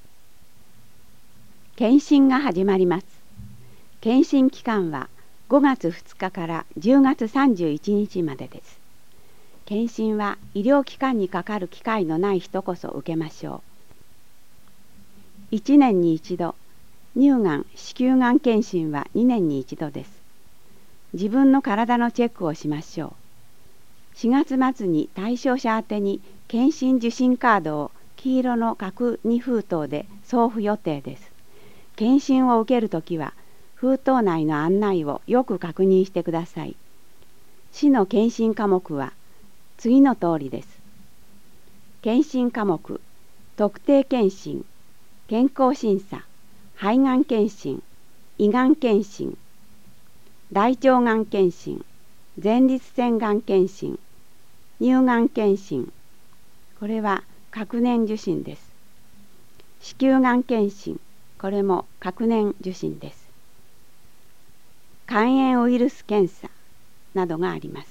検診が始まります。検診期間はごがつふつかからじゅうがつさんじゅういちにちまでです。検診は医療機関にかかる機会のない人こそ受けましょう。いちねんに一度、乳がん・子宮がん検診はにねんに一度です。自分の体のチェックをしましょう。しがつまつに対象者宛てに検診受診カードを黄色の各に封筒で送付予定です。検診を受けるときは封筒内の案内をよく確認してください。市の検診科目は次の通りです。検診科目、特定検診、健康審査、肺がん検診、胃がん検診、大腸がん検診、前立腺がん検診、乳がん検診、これは隔年受診です。子宮がん検診、これも隔年受診です。肝炎ウイルス検査などがあります。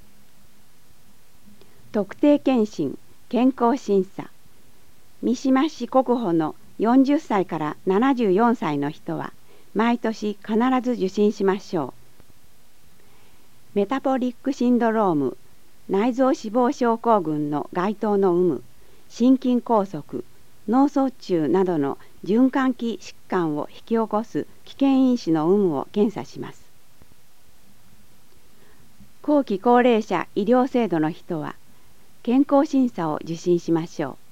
特定検診、健康審査、三島市国保のよんじゅっさいからななじゅうよんさいの人は毎年必ず受診しましょう。メタボリックシンドローム、内臓脂肪症候群の該当の有無、心筋梗塞、脳卒中などの循環器疾患を引き起こす危険因子の有無を検査します。後期高齢者医療制度の人は健康審査を受診しましょう。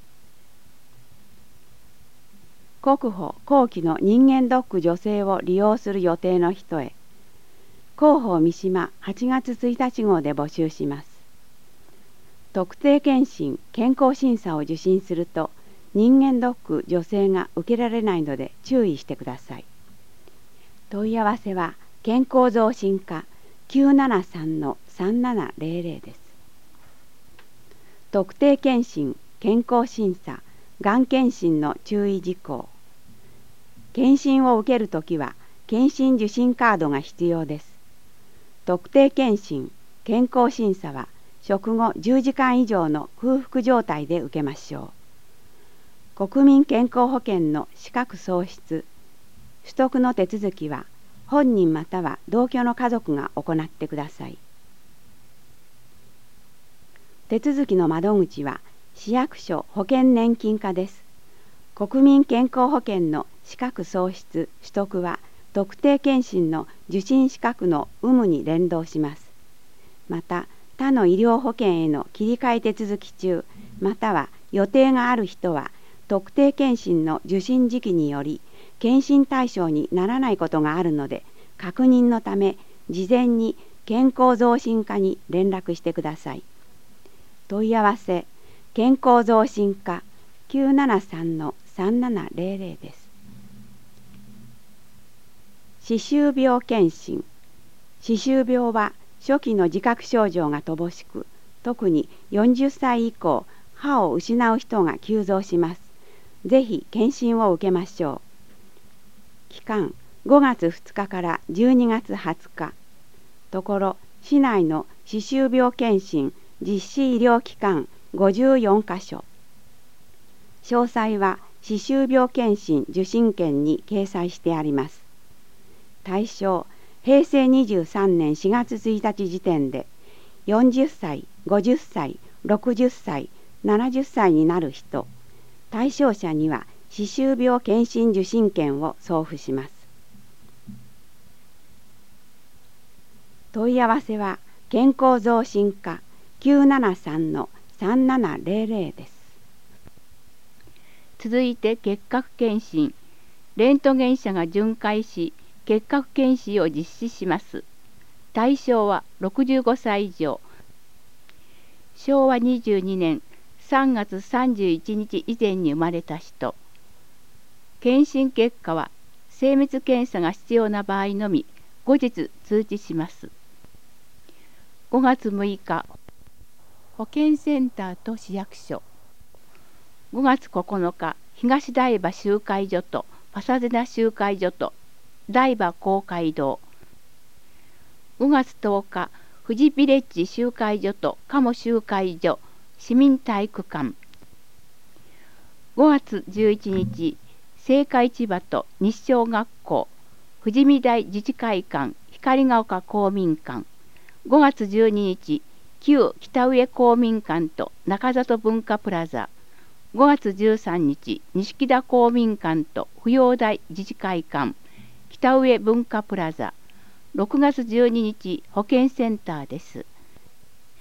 国保後期の人間ドック助成を利用する予定の人へ、広報三島はちがつついたち号で募集します。特定健診・健康審査を受診すると人間ドック助成が受けられないので注意してください。問い合わせは健康増進課 きゅうななさんのさんななゼロゼロ です。特定健診・健康審査、がん検診の注意事項。検診を受けるときは検診受診カードが必要です。特定健診・健康審査は食後じゅうじかん以上の空腹状態で受けましょう。国民健康保険の資格喪失、取得の手続きは本人または同居の家族が行ってください。手続きの窓口は市役所保険年金課です。国民健康保険の資格喪失・取得は特定健診の受診資格の有無に連動します。また他の医療保険への切り替え手続き中、または予定がある人は特定健診の受診時期により健診対象にならないことがあるので、確認のため事前に健康増進課に連絡してください。問い合わせ健康増進課 きゅうななさんのさんななゼロゼロ です。歯周病検診。歯周病は初期の自覚症状が乏しく、特によんじゅっさい以降、歯を失う人が急増します。ぜひ検診を受けましょう。期間ごがつふつかからじゅうにがつはつか。ところ市内の歯周病検診実施医療機関ごじゅうよんかしょ。詳細は歯周病検診受診券に掲載してあります。対象へいせいにじゅうさんねんしがつついたち時点でよんじゅっさい、ごじゅっさい、ろくじゅっさい、ななじゅっさいになる人、対象者には歯周病検診受診券を送付します。問い合わせは健康増進課 きゅうななさんのさんななゼロゼロ です。 続いて結核検診。レントゲン車が巡回し結核検診を実施します。対象はろくじゅうごさい以上。しょうわにじゅうにねんさんがつさんじゅういちにち以前に生まれた人。検診結果は精密検査が必要な場合のみ後日通知します。ごがつむいか保健センターと市役所。ごがつここのか東台場集会所とパサデナ集会所と台場公会堂。ごがつとおか富士ビレッジ集会所と鴨集会所市民体育館。ごがつじゅういちにち青果市場と日小学校富士見台自治会館光が丘公民館。ごがつじゅうににち旧北上公民館と中里文化プラザ。ごがつじゅうさんにち錦田公民館と扶養台自治会館北上文化プラザ。ろくがつじゅうににち保健センターです。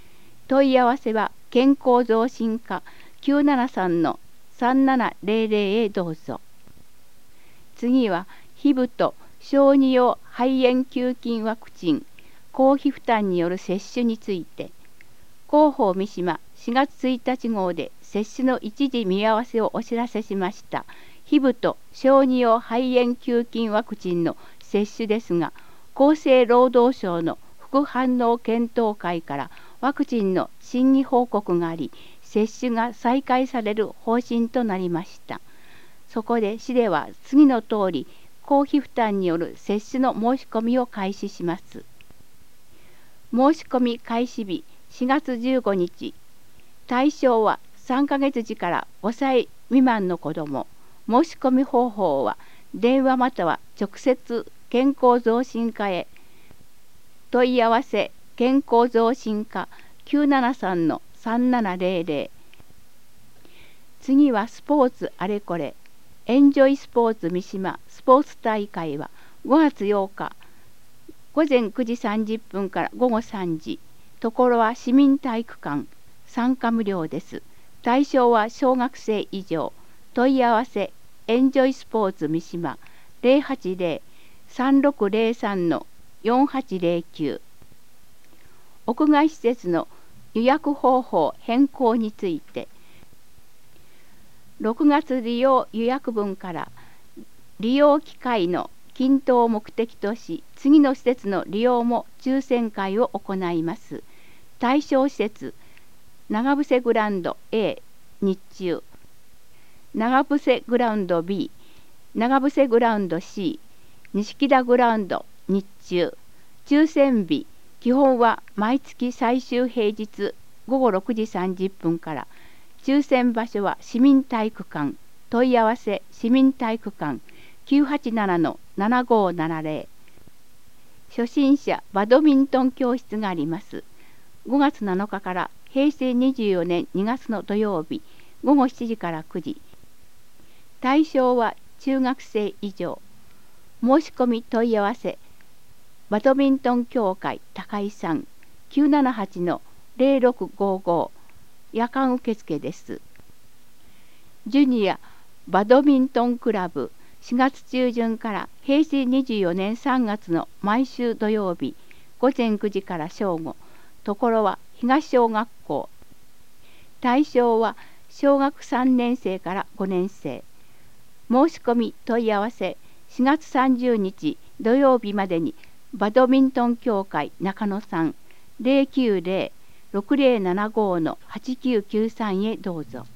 問い合わせは健康増進課 きゅうななさんのさんななゼロゼロ へどうぞ。次はヒブと小児用肺炎球菌ワクチン公費負担による接種について、広報三島しがつついたち号で接種の一時見合わせをお知らせしましたヒブと小児用肺炎球菌ワクチンの接種ですが、厚生労働省の副反応検討会からワクチンの審議報告があり、接種が再開される方針となりました。そこで市では次の通り公費負担による接種の申し込みを開始します。申し込み開始日しがつじゅうごにち、対象はさんかげつじからごさい未満の子ども。申し込み方法は電話または直接健康増進課へ。問い合わせ健康増進課 きゅうななさんのさんななゼロゼロ。次はスポーツあれこれエンジョイスポーツ三島スポーツ大会はごがつようかごぜんくじさんじゅっぷんからごごさんじ、ところは市民体育館、参加無料です。対象は小学生以上。問い合わせエンジョイスポーツ三島 ゼロはちゼロ さんろくゼロさんのよんはちゼロきゅう。屋外施設の予約方法変更について、ろくがつ利用予約分から利用機会の均等を目的とし、次の施設の利用も抽選会を行います。対象施設長伏グラウンド A 日中、長伏グラウンド B、長伏グラウンド C、錦田グラウンド日中。抽選日基本は毎月最終平日ごごろくじさんじゅっぷんから。抽選場所は市民体育館。問い合わせ市民体育館 きゅうはちななのななごななゼロ。初心者バドミントン教室があります。ごがつなのかからへいせいにじゅうよねんにがつの土曜日ごごしちじからくじ。対象は中学生以上。申し込み問い合わせバドミントン協会高井さん きゅうななはちのゼロろくごご。夜間受付です。ジュニアバドミントンクラブしがつちゅうじゅんからへいせいにじゅうよねんさんがつの毎週土曜日ごぜんくじから正午。ところは東小学校。対象は小学さんねんせいからごねんせい。申し込み問い合わせしがつさんじゅうにち土曜日までにバドミントン協会中野さん ゼロきゅうゼロ ろくゼロななごのはちきゅうきゅうさんへどうぞ。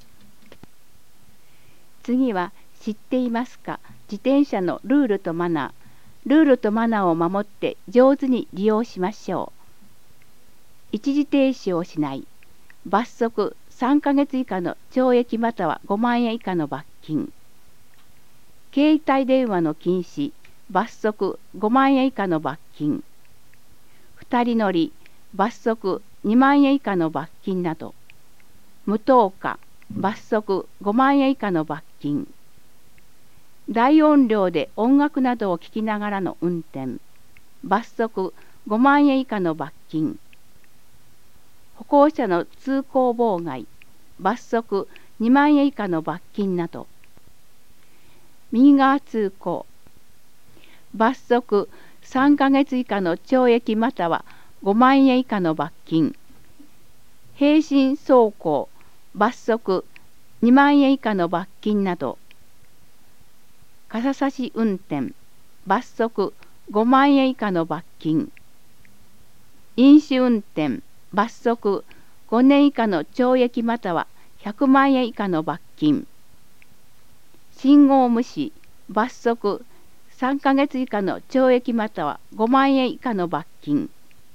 次は知っていますか、自転車のルールとマナー。ルールとマナーを守って上手に利用しましょう。一時停止をしない。罰則さんかげつ以下の懲役またはごまんえん以下の罰金。携帯電話の禁止。罰則ごまんえん以下の罰金。二人乗り。罰則にまんえん以下の罰金など。無灯火。罰則ごまんえん以下の罰金。大音量で音楽などを聴きながらの運転。罰則ごまんえん以下の罰金。歩行者の通行妨害。罰則にまんえん以下の罰金など。右側通行。罰則さんかげつ以下の懲役またはごまんえん以下の罰金。平身走行。罰則にまんえん以下の罰金など。傘差し運転。罰則ごまんえん以下の罰金。飲酒運転。罰則ごねん以下の懲役またはひゃくまんえん以下の罰金。信号無視。罰則さんかげつ以下の懲役またはごまんえん以下の罰金。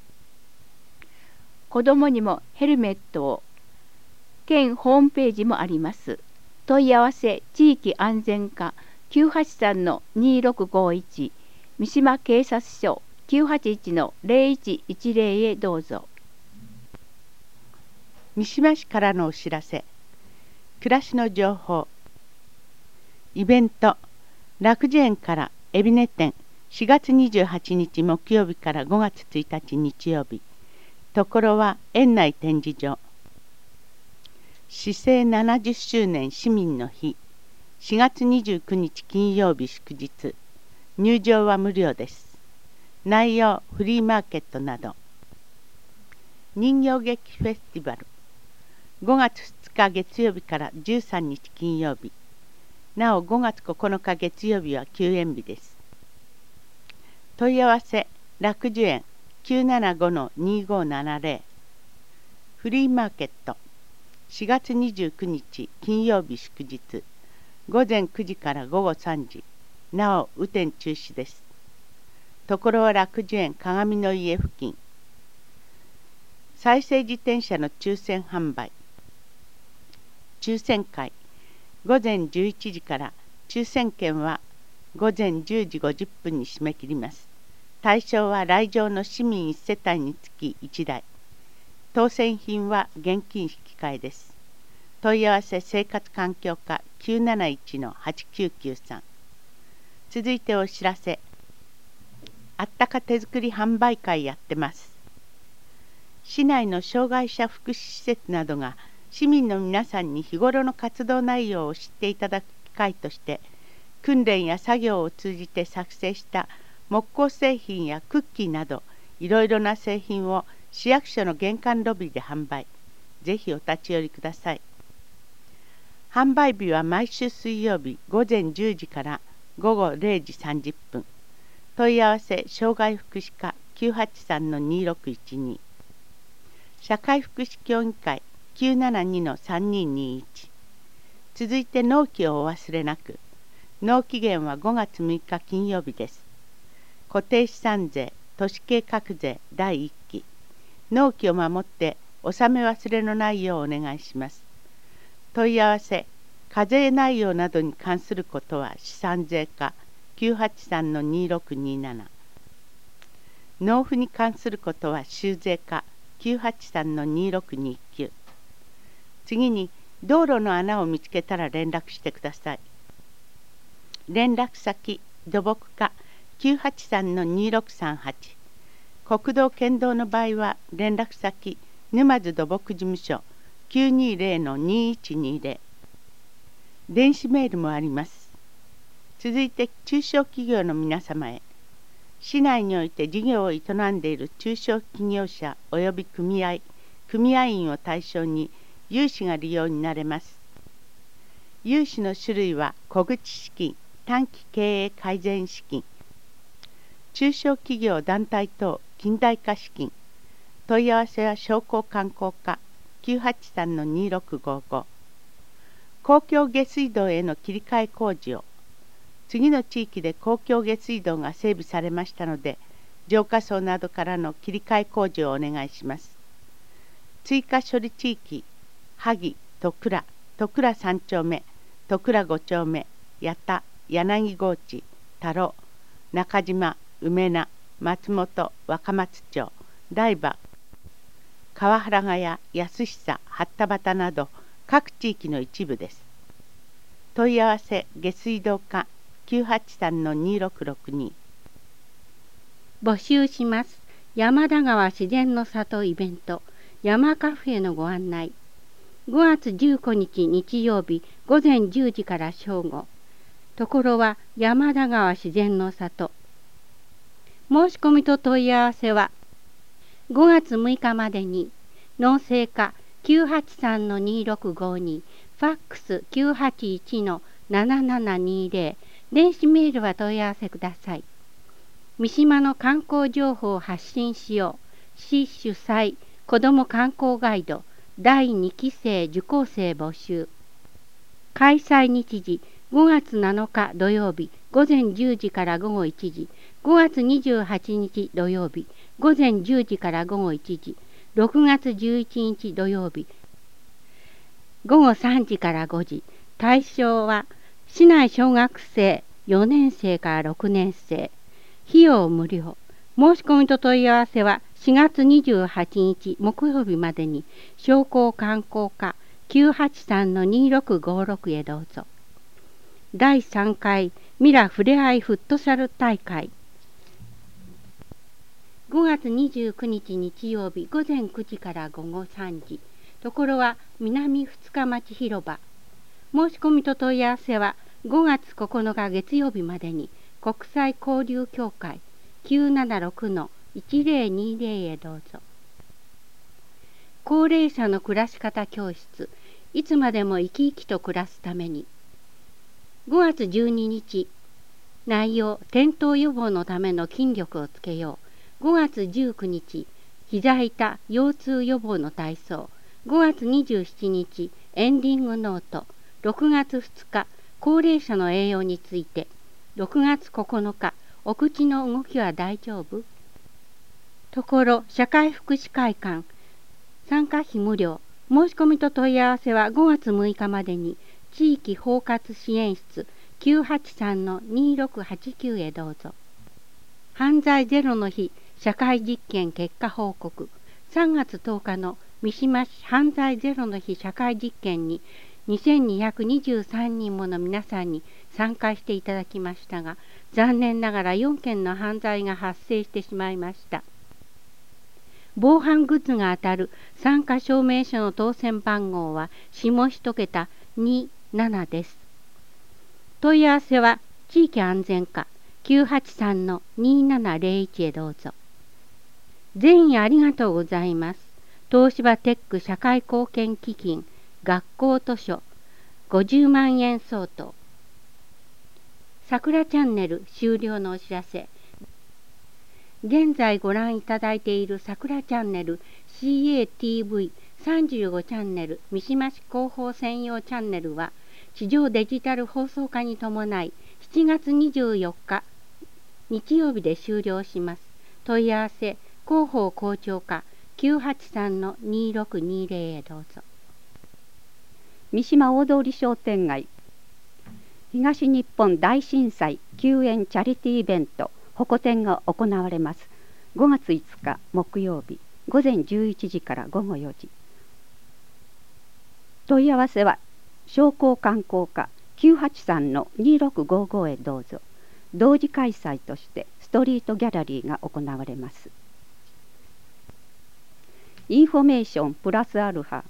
子どもにもヘルメットを。県ホームページもあります。問い合わせ地域安全課 きゅうはちさんのにろくごいち。三島警察署 きゅうはちいちのゼロいちいちゼロへどうぞ。 三島市からのお知らせ。暮らしの情報。イベント楽寿園から海老根店しがつにじゅうはちにち木曜日からごがつついたち日曜日。 ところは園内展示場。市政ななじゅっしゅうねん市民の日、しがつにじゅうくにち金曜日祝日。入場は無料です。内容フリーマーケットなど。人形劇フェスティバル。ごがつふつか月曜日からじゅうさんにち金曜日。なおごがつここのか月曜日は休園日です。問い合わせ楽寿園 きゅうななごのにごななゼロ。フリーマーケットしがつにじゅうくにち金曜日祝日。ごぜんくじからごごさんじ。なお雨天中止です。ところは楽寿園鏡の家付近。再生自転車の抽選販売。抽選会ごぜんじゅういちじから抽選券はごぜんじゅうじごじゅっぷんに締め切ります。対象は来場の市民いち世帯につきいちだい。当選品は現金引換えです。問い合わせ生活環境課 きゅうなないちのはちきゅうきゅうさん。続いてお知らせ。あったか手作り販売会やってます。市内の障害者福祉施設などが市民の皆さんに日頃の活動内容を知っていただく機会として訓練や作業を通じて作成した木工製品やクッキーなどいろいろな製品を市役所の玄関ロビーで販売。ぜひお立ち寄りください。販売日は毎週水曜日ごぜんじゅうじからごごれいじさんじゅっぷん。問い合わせ障害福祉課 きゅうはちさんのにろくいちに。社会福祉協議会 きゅうななにのさんにーにーいち。続いて納期をお忘れなく。納期限はごがつむいか金曜日です。固定資産税、都市計画税だいいっき。納期を守って納め忘れのないようお願いします。問い合わせ、課税内容などに関することは資産税課 きゅうはちさんのにろくになな。納付に関することは収税課きゅうはちさんのにろくにきゅう。次に道路の穴を見つけたら連絡してください。連絡先土木課 きゅうはちさんのにろくさんはち。国道県道の場合は連絡先沼津土木事務所 きゅうにゼロのにいちにゼロ。電子メールもあります。続いて中小企業の皆様へ。市内において事業を営んでいる中小企業者及び組合、組合員を対象に融資が利用になれます。融資の種類は小口資金、短期経営改善資金、中小企業団体等近代化資金。問い合わせは商工観光課 きゅうはちさんのにろくごご。公共下水道への切り替え工事を。次の地域で公共下水道が整備されましたので、浄化槽などからの切り替え工事をお願いします。追加処理地域、萩、戸倉、戸倉さん丁目、戸倉ご丁目、八田、柳河内、田呂、中島、梅名、松本、若松町、台場、川原ヶ谷、安久、八田端など各地域の一部です。問い合わせ下水道課きゅうはちさんのにろくろくに。 募集します。山田川自然の里イベント山カフェのご案内。ごがつじゅうくにち日曜日ごぜんじゅうじから正午。ところは山田川自然の里。申し込みと問い合わせはごがつむいかまでに農政課 きゅうはちさんのにろくごに、ファックス きゅうはちいちのななななにゼロ、電子メールは問い合わせください。三島の観光情報を発信しよう。市主催子ども観光ガイドだいにきせい受講生募集。開催日時ごがつなのか土曜日ごぜんじゅうじからごごいちじ、ごがつにじゅうはちにち土曜日ごぜんじゅうじからごごいちじ、ろくがつじゅういちにち土曜日ごごさんじからごじ。対象は市内小学生よねんせいからろくねんせい。費用無料。申し込みと問い合わせはしがつにじゅうはちにち木曜日までに商工観光課 きゅうはちさんのにろくごろく へどうぞ。だいさんかいミラふれあいフットサル大会。 ごがつにじゅうくにち日曜日午前くじから午後さんじ、ところは南二日町広場。申し込みと問い合わせはごがつここのか月曜日までに国際交流協会 きゅうななろくのいちぜろにぜろ へどうぞ。高齢者の暮らし方教室、いつまでも生き生きと暮らすために。ごがつじゅうににち、内容、転倒予防のための筋力をつけよう。ごがつじゅうくにち、膝痛、腰痛予防の体操。ごがつにじゅうしちにち、エンディングノート。ろくがつふつか、高齢者の栄養について。ろくがつここのか、お口の動きは大丈夫？ところ、社会福祉会館。参加費無料。申し込みと問い合わせはごがつむいかまでに地域包括支援室 きゅうはちさんのにろくはちきゅう へどうぞ。犯罪ゼロの日社会実験結果報告。さんがつとおかの三島市犯罪ゼロの日社会実験ににせんにひゃくにじゅうさんにんもの皆さんに参加していただきましたが、残念ながらよんけんの犯罪が発生してしまいました。防犯グッズが当たる参加証明書の当選番号は下一桁にななです。問い合わせは地域安全課 きゅうはちさんのにななぜろいち へどうぞ。全員ありがとうございます。東芝テック社会貢献基金学校図書ごじゅうまんえん相当。さくらチャンネル終了のお知らせ。現在ご覧いただいているさくらチャンネル シーエーティーブイさんじゅうご チャンネル三島市広報専用チャンネルは地上デジタル放送化に伴いしちがつにじゅうよっか日曜日で終了します。問い合わせ広報校長課 きゅうはちさんのにろくにぜろ へどうぞ。 三島大通商店街東日本大震災救援チャリティーイベントホコ展が行われます。ごがついつか木曜日午前じゅういちじからごごよじ。問い合わせは商工観光課 きゅうはちさんのにろくごご へどうぞ。同時開催としてストリートギャラリーが行われます。インフォメーションプラスアルファ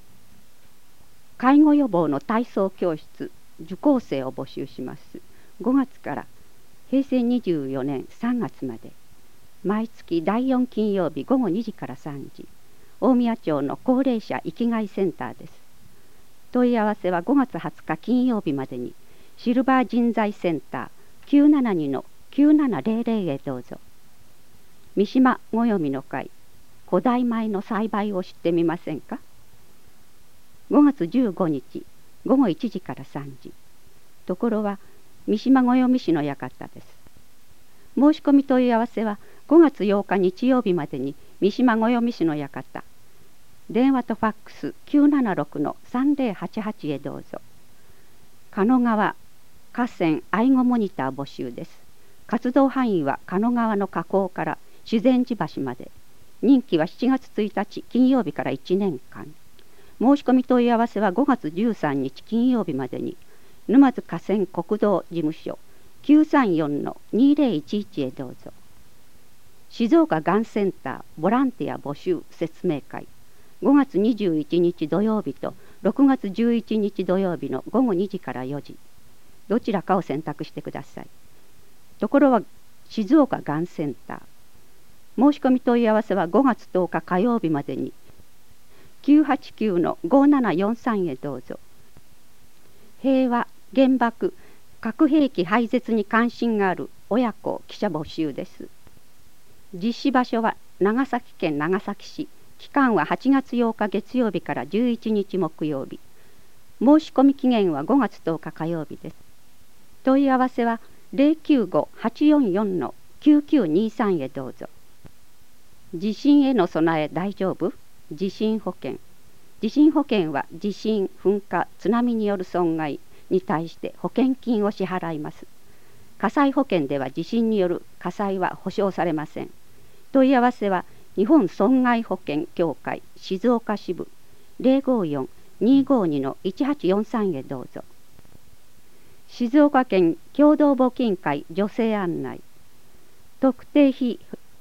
介護予防の体操教室受講生を募集します。ごがつからへいせいにじゅうよねんさんがつまで毎月だいよん金曜日ごごにじからさんじ、大宮町の高齢者生きがいセンターです。問い合わせはごがつはつか金曜日までにシルバー人材センター きゅうななにのきゅうななぜろぜろ へどうぞ。三島ごよみの会古代米の栽培を知ってみませんか。ごがつじゅうごにちごごいちじからさんじ。ところは三島ごよみ市の館です。申し込み問い合わせはごがつようか日曜日までに三島ごよみ市の館。電話とファックス きゅうななろくのさんぜろはちはち へどうぞ。狩野川河川愛護モニター募集です。活動範囲は狩野川の河口から修善寺橋まで。任期はしちがつついたち金曜日からいちねんかん。申し込み問い合わせはごがつじゅうさんにち金曜日までに沼津河川国道事務所 きゅうさんよんのにぜろいちいち へどうぞ。静岡がんセンターボランティア募集説明会ごがつにじゅういちにち土曜日とろくがつじゅういちにち土曜日のごごにじからよじ、どちらかを選択してください。ところは静岡がんセンター。申し込み問い合わせはごがつとおか火曜日までにきゅうはちきゅうのごななよんさんへどうぞ。平和、原爆、核兵器廃絶に関心がある親子記者募集です。実施場所は長崎県長崎市。期間ははちがつようか月曜日からじゅういちにち木曜日。申し込み期限はごがつとおか火曜日です。問い合わせはゼロきゅうご はちよんよんのきゅうきゅうにさんへどうぞ。地震への備え大丈夫？地震保険。地震保険は地震、噴火、津波による損害に対して保険金を支払います。火災保険では地震による火災は保証されません。問い合わせは日本損害保険協会静岡支部 ゼロごよん にごにのいちはちよんさんへどうぞ。静岡県共同募金会女性案内。特定非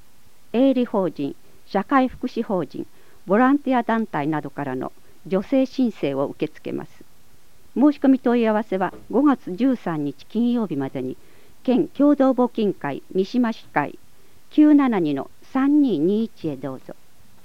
営利法人、社会福祉法人、ボランティア団体などからの助成申請を受け付けます。申し込み問い合わせはごがつじゅうさんにち金曜日までに県共同募金会三島市会 きゅうななにのさんにーにーいち へどうぞ。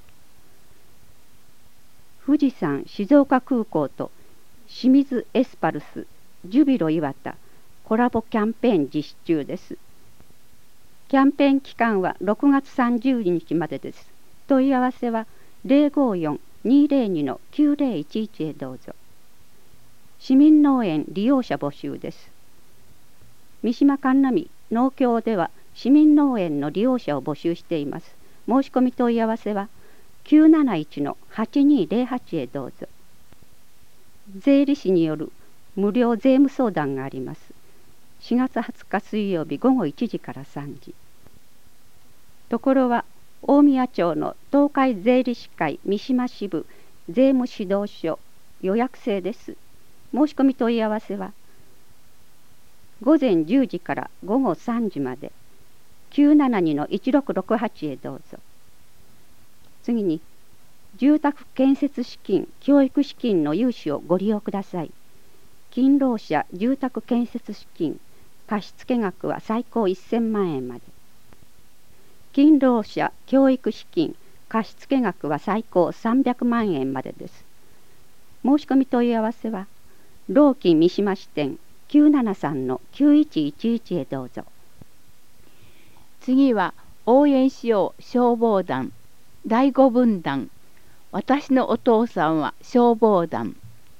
富士山静岡空港と清水エスパルスジュビロ磐田コラボキャンペーン実施中です。キャンペーン期間はろくがつさんじゅうにちまでです。問い合わせは ゼロごよん にーゼロに のきゅうゼロいちいち へどうぞ。市民農園利用者募集です。三島神奈美農協では市民農園の利用者を募集しています。申し込み問い合わせはきゅうなないちのはちにーゼロはちへどうぞ。税理士による無料税務相談があります。しがつはつか水曜日ごごいちじからさんじ。ところは大宮町の東海税理士会三島支部税務指導所予約制です。申し込み問い合わせはごぜんじゅうじからごごさんじまで きゅうななにのいちろくろくはち へどうぞ。次に住宅建設資金教育資金の融資をご利用ください。勤労者住宅建設資金貸付額は最高せんまんえんまで。勤労者教育資金貸付額は最高さんびゃくまんえんまでです。申し込み問い合わせは労基三島支店 きゅうななさんのきゅういちいちいち へどうぞ。 次は応援しよう消防団だいごぶんだん、私のお父さんは消防団。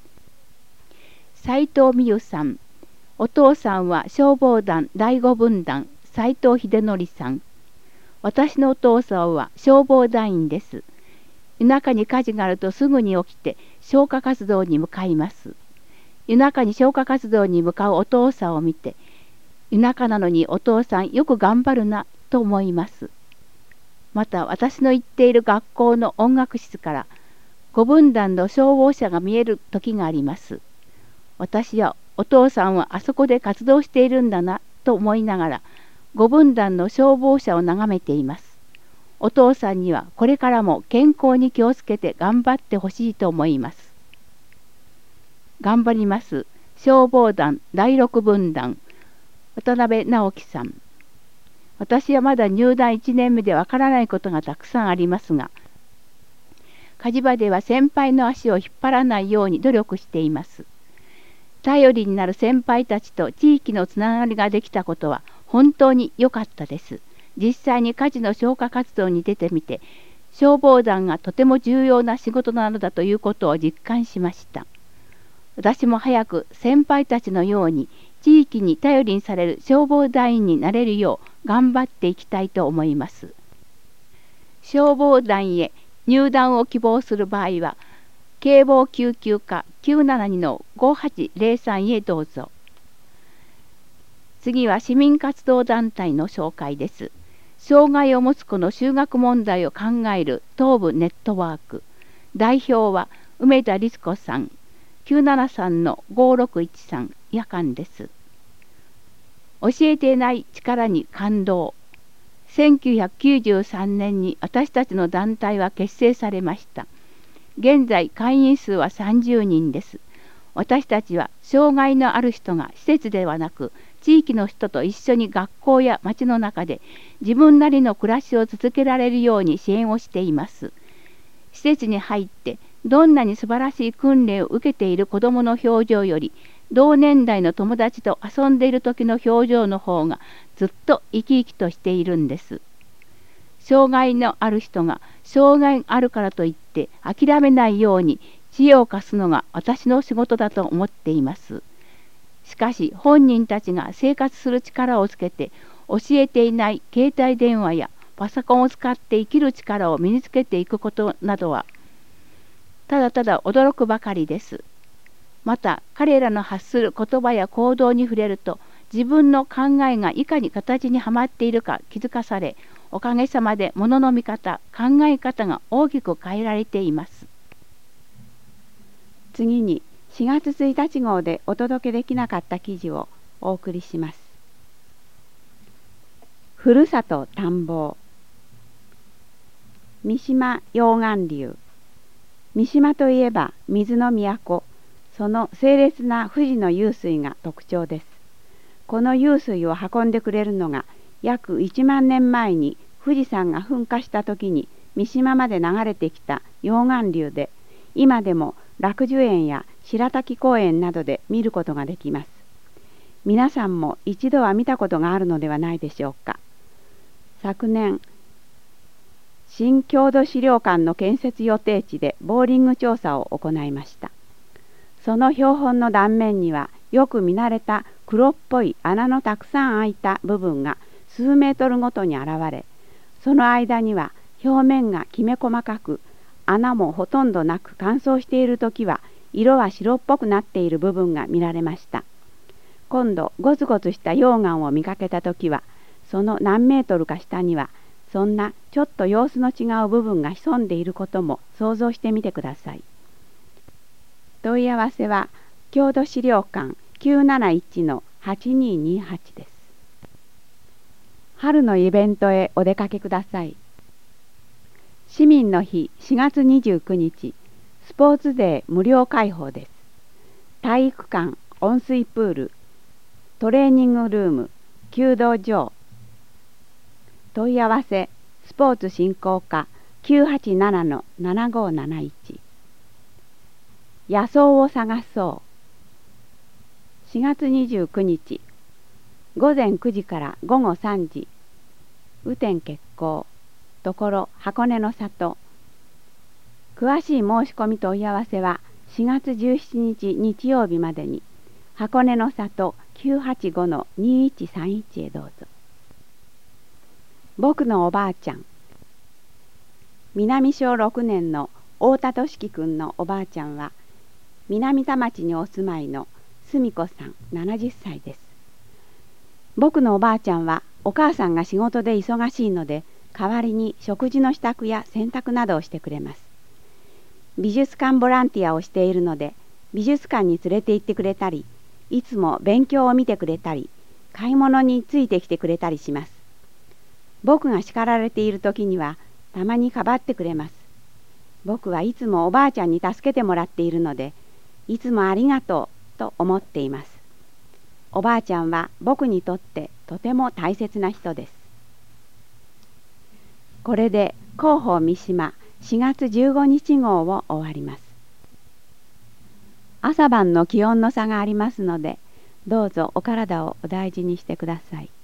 斉藤美優さん、お父さんは消防団だいごぶんだん斉藤秀則さん。私のお父さんは消防団員です。夜中に火事があるとすぐに起きて消火活動に向かいます。夜中に消火活動に向かうお父さんを見て、夜中なのにお父さんよく頑張るなと思います。また私の行っている学校の音楽室からごぶんだんの消防車が見える時があります。私はお父さんはあそこで活動しているんだなと思いながらごぶんだんの消防車を眺めています。お父さんにはこれからも健康に気をつけて頑張ってほしいと思います。頑張ります。消防団だいろくぶんだん渡辺直樹さん。私はまだ入団いちねんめでわからないことがたくさんありますが、火事場では先輩の足を引っ張らないように努力しています。頼りになる先輩たちと地域のつながりができたことは本当に良かったです。実際に火事の消火活動に出てみて、消防団がとても重要な仕事なのだということを実感しました。私も早く先輩たちのように地域に頼りにされる消防団員になれるよう頑張っていきたいと思います。消防団へ入団を希望する場合は、警防救急課 きゅうななにのごはちゼロさん へどうぞ。次は市民活動団体の紹介です。障害を持つ子の就学問題を考える東部ネットワーク。代表は梅田律子さん。きゅうななさんのごろくいちさん夜間です。教えていない力に感動。せんきゅうひゃくきゅうじゅうさんねんに私たちの団体は結成されました。現在会員数はさんじゅうにんです。私たちは障害のある人が施設ではなく地域の人と一緒に学校や町の中で自分なりの暮らしを続けられるように支援をしています。施設に入ってどんなに素晴らしい訓練を受けている子どもの表情より同年代の友達と遊んでいる時の表情の方がずっと生き生きとしているんです。障害のある人が障害があるからといって諦めないように知恵を貸すのが私の仕事だと思っています。しかし本人たちが生活する力をつけて教えていない携帯電話やパソコンを使って生きる力を身につけていくことなどはただただ驚くばかりです。また彼らの発する言葉や行動に触れると自分の考えがいかに形にはまっているか気づかされ、おかげさまで物の見方、考え方が大きく変えられています。 次にしがつついたち号でお届けできなかった記事をお送りします。ふるさと探訪。 三島溶岩流。三島といえば水の都、その清冽な富士の湧水が特徴です。この湧水を運んでくれるのが約いちまんねんまえに富士山が噴火した時に三島まで流れてきた溶岩流で、今でも楽寿園や白滝公園などで見ることができます。皆さんも一度は見たことがあるのではないでしょうか。昨年、新郷土資料館の建設予定地でボーリング調査を行いました。その標本の断面にはよく見慣れた黒っぽい穴のたくさん開いた部分が数メートルごとに現れ、その間には表面がきめ細かく、穴もほとんどなく乾燥している時は色は白っぽくなっている部分が見られました。今度ゴツゴツした溶岩を見かけた時は、その何メートルか下にはそんなちょっと様子の違う部分が潜んでいることも想像してみてください。問い合わせは郷土資料館 きゅうなないちのはちにーにーはち です。春のイベントへお出かけください。市民の日しがつにじゅうくにち、スポーツデー無料開放です。体育館、温水プール、トレーニングルーム、弓道場。問い合わせ、スポーツ振興課 きゅうはちななのななごーなないち。野草を探そう。しがつにじゅうくにち、ごぜんくじからごごさんじ、雨天決行、ところ箱根の里。詳しい申し込み問い合わせはしがつじゅうしちにち日曜日までに、箱根の里 きゅうはちごのにいちさんいち へどうぞ。僕のおばあちゃん。南小ろくねんの太田俊樹くんのおばあちゃんは、南田町にお住まいのすみこさんななじゅっさいです。僕のおばあちゃんはお母さんが仕事で忙しいので、代わりに食事の支度や洗濯などをしてくれます。美術館ボランティアをしているので、美術館に連れて行ってくれたり、いつも勉強を見てくれたり、買い物についてきてくれたりします。僕が叱られている時にはたまにかばってくれます。僕はいつもおばあちゃんに助けてもらっているので、いつもありがとうと思っています。おばあちゃんは僕にとってとても大切な人です。これで広報三島しがつじゅうごにち号を終わります。朝晩の気温の差がありますので、どうぞお体をお大事にしてください。